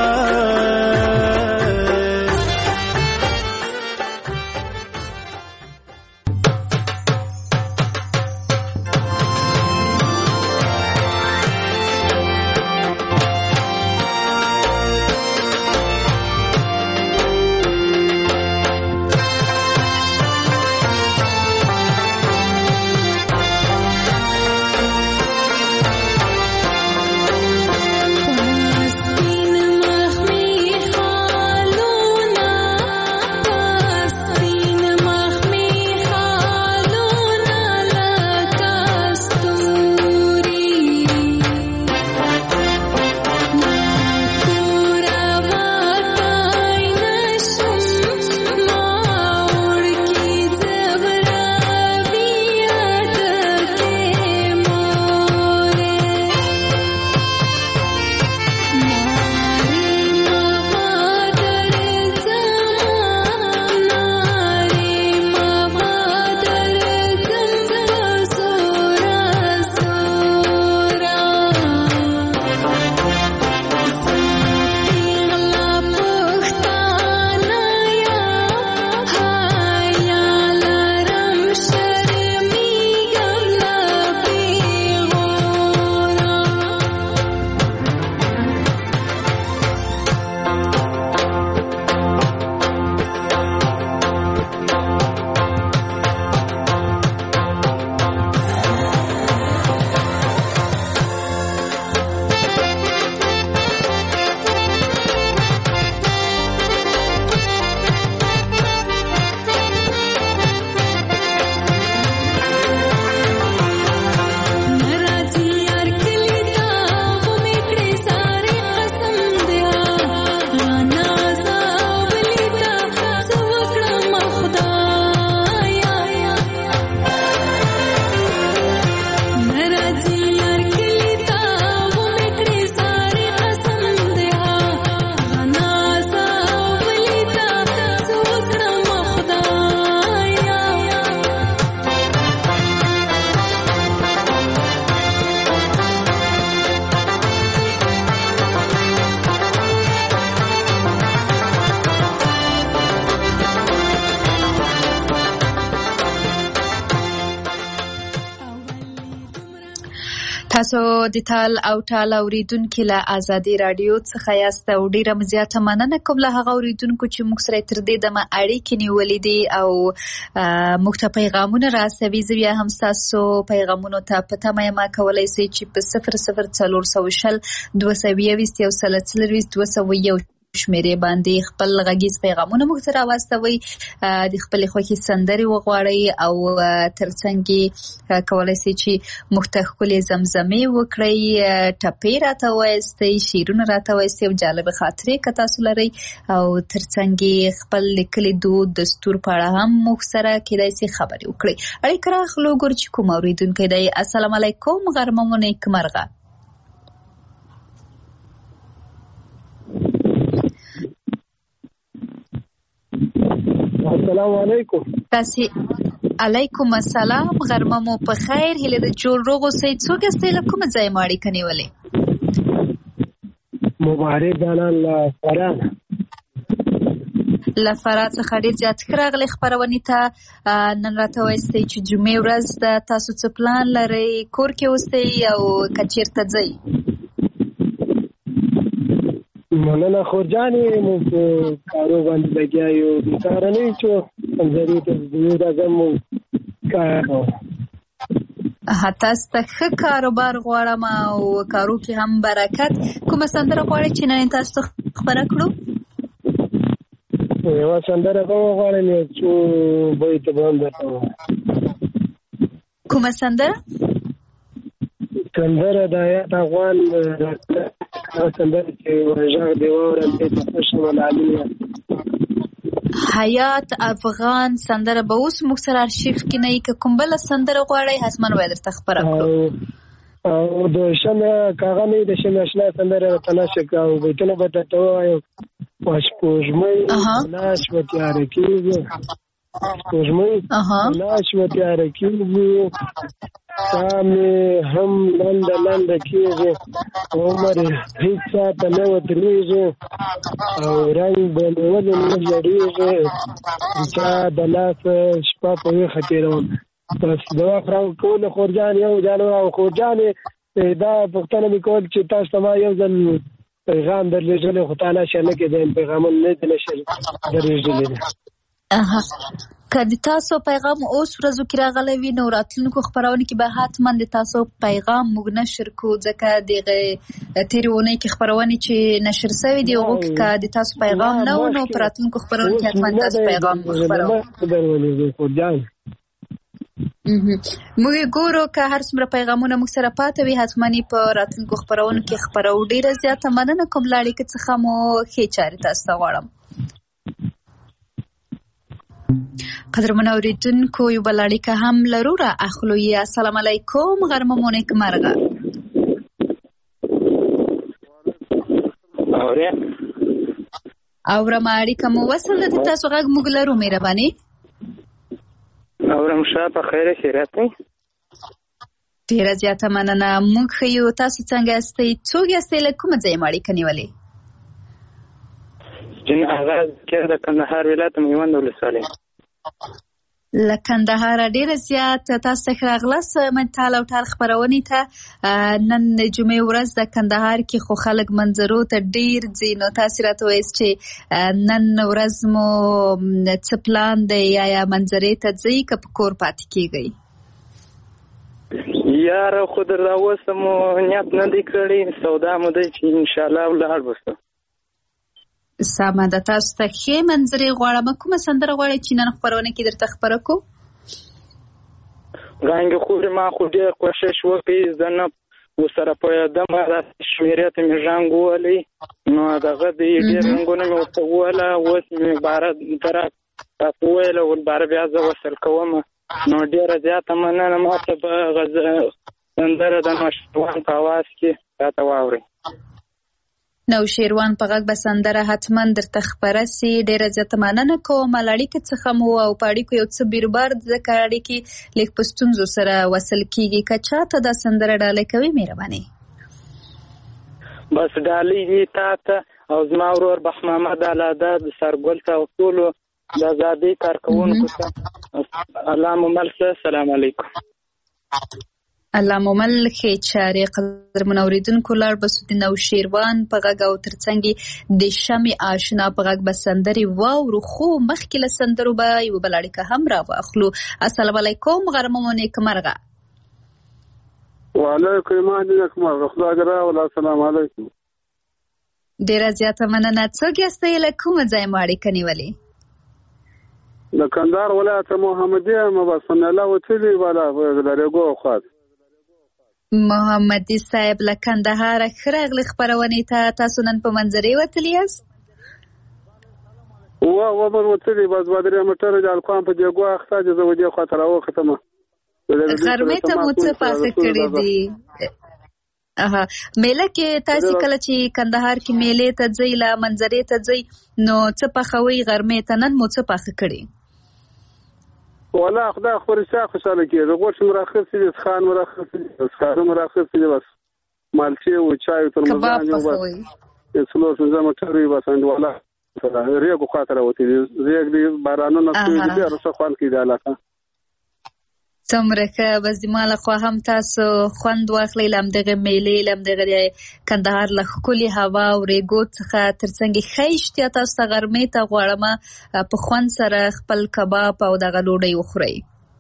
تاسو د تال او ټال اوریدونکو له ازادي رادیو څخه یاست او ډیره مزیاته مننه کوم له هغه اوریدونکو چې موږ سره تر دې دمه اړیکې نیولې دي او موږ ته پیغامونه راسوي زویا هم تاسو پیغامونو ته پته مې ما کولای سي چې په صفر صفر څلور سوه شل دوه سوه یوویشت یو سل څلرویشت دوه سوه یو شمیرې باندې خپل غږیز پیغامونه موږ سره واستوي د خپل خوښي سندري وغواړي او ترڅنګ کولای شي چې موږ ته خپل زمزمې وکړي ټپې راته وایستي شیرونه راته وایستي او جالب خاطرې که تاسو لرئ او ترڅنګ خپل لیکلي دود دستور په اړه هم موږ سره کېدای شي خبرې وکړي. اړیکه راخلو ګور چې کوم اوریدونکی دی. السلام علیکم غرمه مو نیکمرغه. السلام علیکم. تاسو علیکم السلام. غرمه مو په خیر. هله د جوړ روغ اوسئ. څوک استې له کوم ځای ماړی کنيولې؟ مبارک دانان له فران له فرا څخه ډیر زیات راغلي خبرونه ته. نن راته وایستئ چې جمعې ورځ د تاسو څه پلان لرئ؟ کور کې اوسئ او کچیرته ځئ؟ مننه خورجانې، مو په کارو باندې لګیا یو. د کار نه چې منځري ته یو راځم کار تاسو ته ښه کاروبار غواړم او کارو کې هم برکت. کومه سندره غواړئ چې نن تاسو ته خبره کړو؟ یوه سندره به وغواړم چې بیت به هم درته ووایم. کومه سندره؟ سندره د حیات افغان سندره چې غږ دی واورم دې ته خوشم العالمین. حیات افغان سندره به اوس موږ سره ارشیف کې نه که کوم بل سندره غواړئ حتماً وای درته خبره کړو. او د شمه کاغه نه د شمه اشنا سندره تناشک او بیتونه به درته وایم. واش پوجمې ناش و تیار کیږي، پوجمې ناش و تیار کیږي، سامي هم لند لند کیږي، عمر هیڅ ته نه ودرېږي او رنگ به ولې نه جوړېږي، چې د لاس شپه په وی خطیرون. بس دوا خراو کول خورجان یو جانو او خورجان دا پښتنه میکول چې تاسو ما یو ځل پیغام درلېږلی خو تعالی شانه کې د پیغامونه نه دي نشر درلېږلی. اها که د تاسو پیغام اوس ورځو کې راغلی وي نو راتلونکو خپرونه کې به حتما د تاسو پیغام موږ نشر کوو، ځکه دغه تېرې اونۍ کې خپرونې چې نشر سوي دي هغو کې که د تاسو پیغام نه و نو په راتلونکو خپرونو کې حتما تاسو پیغام خپروو. موږ ګورو که هر څومره پیغامونه موږ سره پاته وي حتما په راتلونکو خپرونو کې خپرو. ډیره زیاته مننه کوم له اړیکې څخه مو ښې چارې تاسو ته غواړم. قدرمن اوریدونکو یو بل اړیکه هم لرو، را اخلو یې. السلام علیکم، غرمه مو نیکمرغه. اورم اړیکه مو وصل ده، تاسو غږ موږ لرو. مهرباني اورم شه په خیر خیرات نه. ډیره زیاته مننه. موږ ښه یو، تاسو څنګه یاستئ؟ څوک یاستئ؟ له کومه ځایه مو اړیکه نیولې؟ جن اغاز کې د کندهار ولایت میوند ولسوالۍ. له کندهار ډیره زیات تاسو ته راغلاست من تال او ټال خبرونې ته. نن جمعې ورځ د کندهار کې خو خلک منظرو ته ډیر ځي، نو تاسو راته وایئ چې نن ورځ مو څه پلان دی؟ یا منظرې ته ځئ که په کور پاتې کیږئ؟ یاره خو در راوسته مو نیت نه دی کړی، سودا مو دی چې انشاءالله ولاړ بسته. سمه ده، تاسو ته ښې منظرې غواړم. کومه سندره غواړئ چې نن خپرونه کې درته خپره کړو؟ غانګې خورې ما خو ډېر کوشش وکړي، زه نه ورسره پوهېدم، شمېرې ته مې زنګ ووهلی نو دغه دی ډېر رنګونه مې ورته ووهله. اوس مې باره ده راته وویله باره بیا زه وصل کوم. نو ډېره زیاته مننه. ما ته به سندره د نوشیروان په اواز کې راته واورئ. نوشیروان په غږ به سندره حتما درته خپره سي. ډیره زیاته مننه کوم له اړیکې څخه مو او په اړیکو یو څه بیروبار ځکه اړیکې لږ په ستونزو سره وصل کیږي. که چاته دا سندره ډالۍ کوي مهرباني بس ډالۍ دي تا ته او زما ورور بخ محمد الاده د سرګل ته او ټولو د ازادۍ کارکوونکو ته الله مو مل شه. السلام علیکم. الله مو مل ښې چارې. قدرمن اوریدونکو لاړ بسو د نوشیروان په غږ او ترڅنګ د شمع آشنا په غږ به سندرې واورو، خو مخکې له سندرو به یوه بله اړیکه هم راواخلو. السلام علیکم، غرمه مو نیکمرغه. وعلیکم نیکمرغه، خدای دې راوله. السلام علیکم. ډیره زیاته مننه. څوک یاستئ؟ له کومه ځایه مو اړیکه نیولې؟ د کندهار ولایت محمدیه مبسم الله وتلی والا لرګو خاص. محمدي صاحب له کندهار ښه راغلي خپرونې ته. تاسو نن په منظرې وتلي یاست؟ وا وبر وتلی بس بدرې موټر د القام په دیګو اخته چې زه ودی خاطر او ختمه غرمې ته مو څه پاخه کړی دي؟ اها میله کې تاسو کله چې کندهار کې میلې ته ځئ له منظرې ته ځئ نو څه پخوي غرمې ته؟ نن مو څه پاخه کړی؟ ولا خدای خو رښتیا خوشاله کېږي غوښه مراخص دي خان مراخص دي سکاره مراخص دي بس مالچي او چای تر مزان یو بس څلور څنګه موټرې بس انډواله ریګو خاطر وتی ریګ دي بارانونه کوي دي ارسه خوان کې دی علاقه څومره که بس د مال خو هم تاسو خوند واخلئ لم دغه میلې لم دغه کندهار له ښکلي هوا او ریګو څخه ترڅنګ ښه اشتیا تاسو ته غرمې ته غواړم په خوند سره خپل کباب او دغه ډوډۍ وخورئ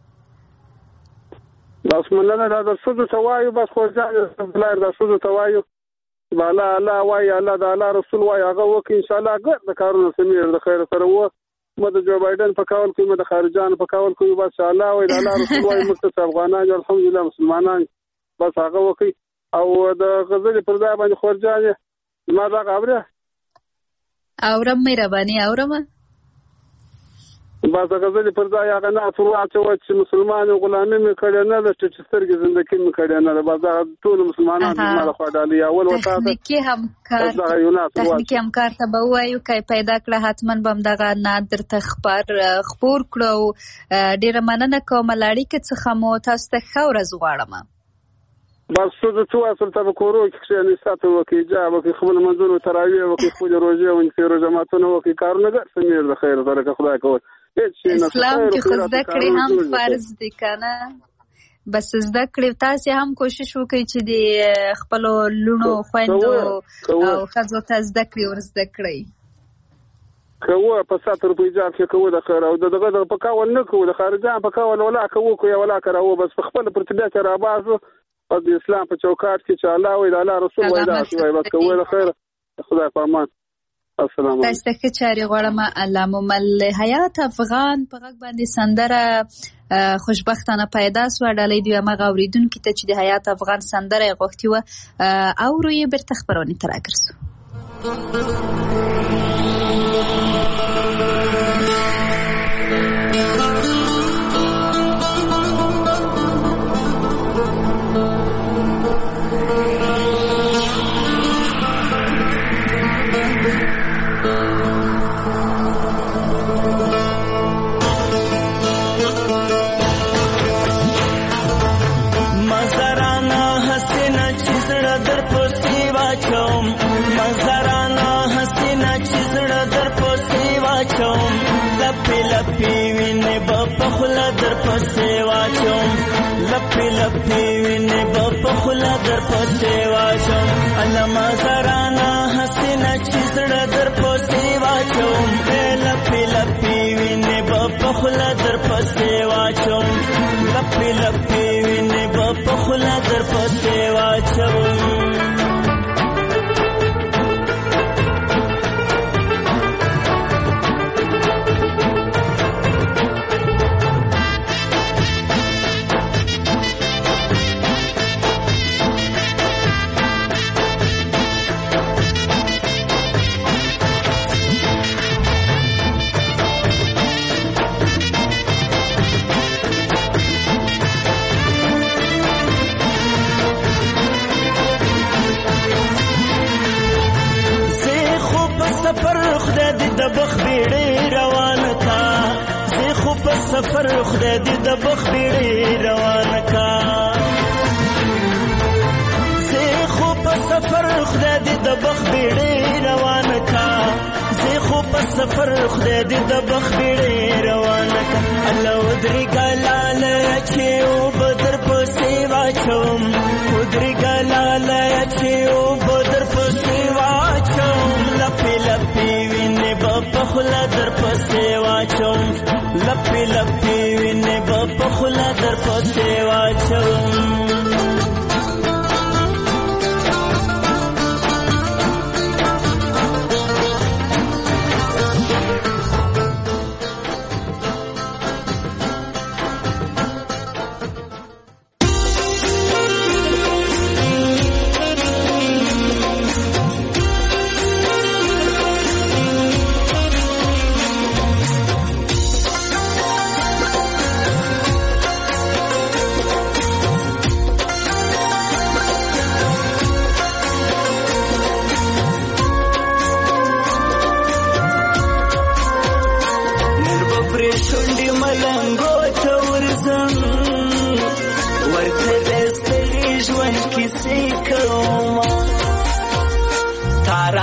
بس مننه دا د ښځو ته وایو بس خو ځان بلار د ښځو ته وایو بالا الله وایي الله د الله رسول وایي هغه وکړي انشاءالله ګر د کارونه سمیر د خیر سره و مو د جو بایدن په کول کې مو د خارجان په کول کې بس الله وایي د الله رسول وایي مختص افغانان الحمدلله مسلمانان بس هغه وکړي او د غزل پر ځای باندې خورجان ما دا خبره اورم مې رباني اورم بس غزل پر ځای هغه نه تروا چې مسلمان غلامي مې کړی نه د چسترګي ژوندۍ مې کړی نه بس دا ټول مسلمانان ما له خوا ډالي اول وتا تخنیکی همکار تخنیکی همکار ته به وایو کای پیدا کړه حتما بم دغه نادر تخبر خبر کړو ډیره مننه کوم لاړی کې څخه مو تاسو ته ښه ورځ غواړم بس څه د تو اصل ته کورو کې نه ساتو وکي جواب کې خپل منځور تراویح وکي خپل روزه او انفیر جماعتونه وکي کارونه سمیر د خیر سره خدای کوي اسلام کې خو زده کړې هم فرض دي کنه بس زده کړې تاسو هم کوشش وکړئ چې د خپل لونو خويندو او خزو ته زده کړې ور زده کړئ کوه په ساتر په ایجاب کې کوه د خیر او دغه د پکاول نه کوه د خارجان پکاول ولا کوه کوه ولا کراوه بس خپل پر طبيعت را بازو او د اسلام په چوکاټ کې چې الله او د الله رسول وایي دا شوی بس کوه د خیر خدای په امان السلام علیکم تاسو ته چاري غواړم الله ممل حیات افغان په غږ باندې سندره خوشبختانه پیدا سو ډالې دی مغه اوریدونکو ته چې د حیات افغان سندره غوښتي و او روی برته خبرونه تراګرسو لپی وینه په خلا در پسې واچوم لپی لپی وینه په خلا در پسې واچوم علما زرانا حسینه چې زړه در پسې واچوم لپی لپی وینه په خلا در پسې واچوم لپی لپی وینه په خلا در پسې واچوم سفر خدای دې د بخبړې روان کا زه خو په سفر خدای دې د بخبړې روان کا زه خو په سفر خدای دې د بخبړې روان کا الله ودري ګلاله چې او بدر په سیوا چوم ودري ګلاله چې او بدر په سیوا چوم لپی لپی وینه په خلا در په سیوا چوم لپی لپی وینه په خلا در پسې واچوم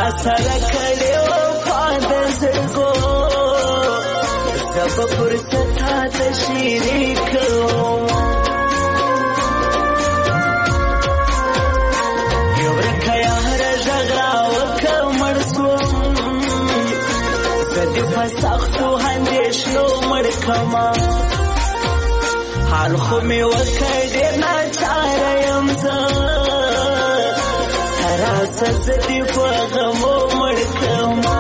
سره کړې وفا د زړګو زه به پورته تا ته شریکوم یو ورکه یاره غږ راوکړه مړ شوم زه دې په سختو اندېښنو مړ کړمه حال خو مې وکړ ډېر ناچاره یم زه راسه زه دې په غمو مړ کړمه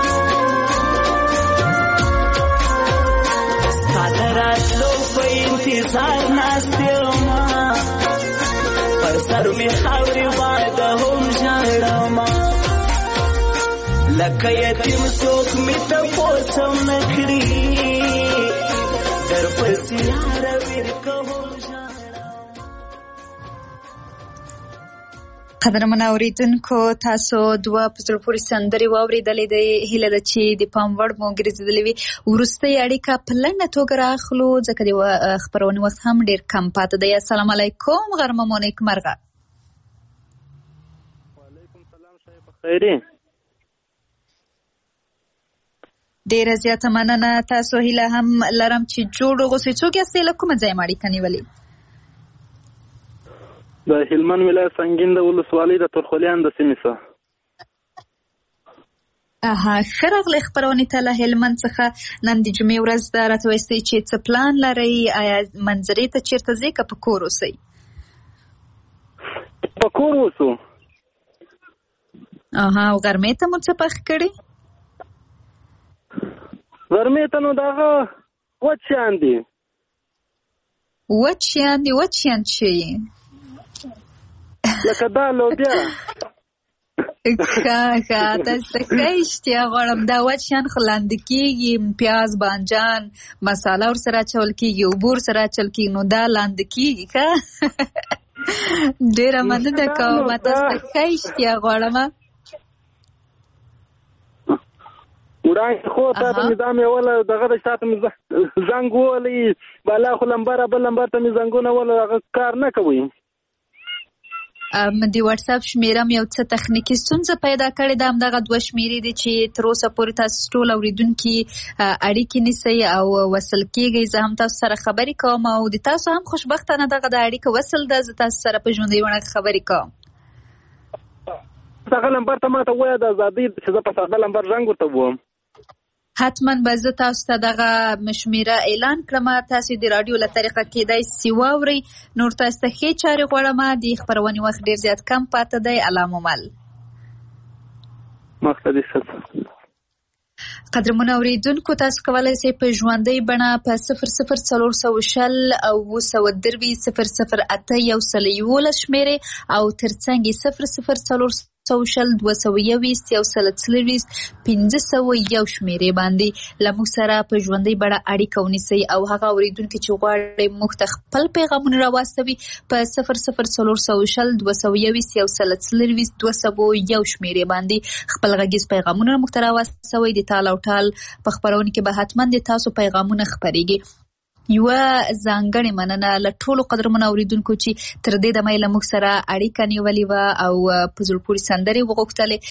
ستا د راتلو په انتظار ناست یمه پر سر مې خاورې باده هم ژاړمه لکه یتیم څوک مې تپوس هم نه کړي درپسې یاره ویر کوم قدرمن اوریدونکو تاسو دوه په زړه پورې سندرې واورېدلې د هیله ده چې د پام وړ مو ګرځېدلې وي وروستۍ اړیکه په لنډه توګه راخلو ځکه د خپرونې وخت هم ډېر کم پاتې دی السلام علیکم غرمه مو نیکمرغه وعلیکم سلام شایع په خیرې ډېره زیاته مننه تاسو هیله هم لرم چې جوړ اوسئ څوک یاستئ له کومه ځایه مو اړیکه نیولې د هلمند ولایت سنګین د ولسوالۍ د تورخولیان د سیمې څخه اها ښه راغلئ خپرونې ته له هلمند څخه نن د جمعې ورځ ده راته وایستئ چې څه پلان لرئ آیا منظرې ته چېرته ځئ که په کور اوسئ په کور اوسو اها او غرمې ته مو څه پخ کړي غرمې ته نو دغه وچ شیان دي وچ شیان دي وچ شیان څه لکه دا لوبیا ښه ښه تاسو ته ښه اشتیا غواړم دا وچ شیان خو لاندې کېږي پیاز بانجان مساله ورسره اچول کېږي اوبه ورسره اچول کېږي نو دا لاندې کېږي ښه ډېره مننه کوم تاسو ته ښه اشتیا غواړم وړاندې خو تا ته مې دا مې وله دغه د شاته مې زنګ ووهلی بالا خو لمبره بل لمبر ته مې زنګونه وله هغه کار نه کوي د واتس اپ شمیره مې یو څه تخنیکي ستونزه پیدا کړې ده همدغه دوه شمیرې دي چې تر اوسه پورې تاسو ټول اورېدونکي اړیکې نیسئ او وصل کېږئ زه هم تاسو سره خبرې کوم او د تاسو هم خوشبختانه دغه د اړیکه وصل ده زه تاسو سره په ژوندۍ بڼه خبرې کوم دغه لمبر ته ماته ووایه د ازادۍ چې زه په ساده لمبر زنګ ورته ووم حتما به زه تاسو ته دغه شمیره اعلان کړم تاسو د راډیو له طریقه کېدای سي واورئ نور تاسو ته ښې چارې غواړم د خپرونې وخت ډېر زیات کم پاته دی علامومل مخته دې ښه قدرمن اوریدونکو تاسو کولی شئ په ژوندۍ بڼه په صفر صفر څلور سوه شل او اوه سوه درویشت صفر صفر اته یو سل یولس شمېرې او ترڅنګ یې صفر صفر څلور سوه شل دوه سوه یوویشت یو سل څلرویشت پنځه سوه یو شمېرې باندې له موږ سره په ژوندۍ بڼه اړیکه ونیسئ او هغه اورېدونکي چې غواړي موږ ته خپل پیغامونه راواستوي په صفر صفر څلور سوه شل دوه سوه یوویشت یو سل څلرویشت دوه سوه یو شمېرې باندې خپل غږیز پیغامونه موږ ته راواستوئ د تال او ټال په خپرونې کې به حتما د تاسو پیغامونه خپرېږي یوه ځانګړې مننه له ټولو قدرمنو اورېدونکو چې تر دې دمه یې له موږ سره اړیکه نیولې وه او په زړه پورې سندرې وغوښتلې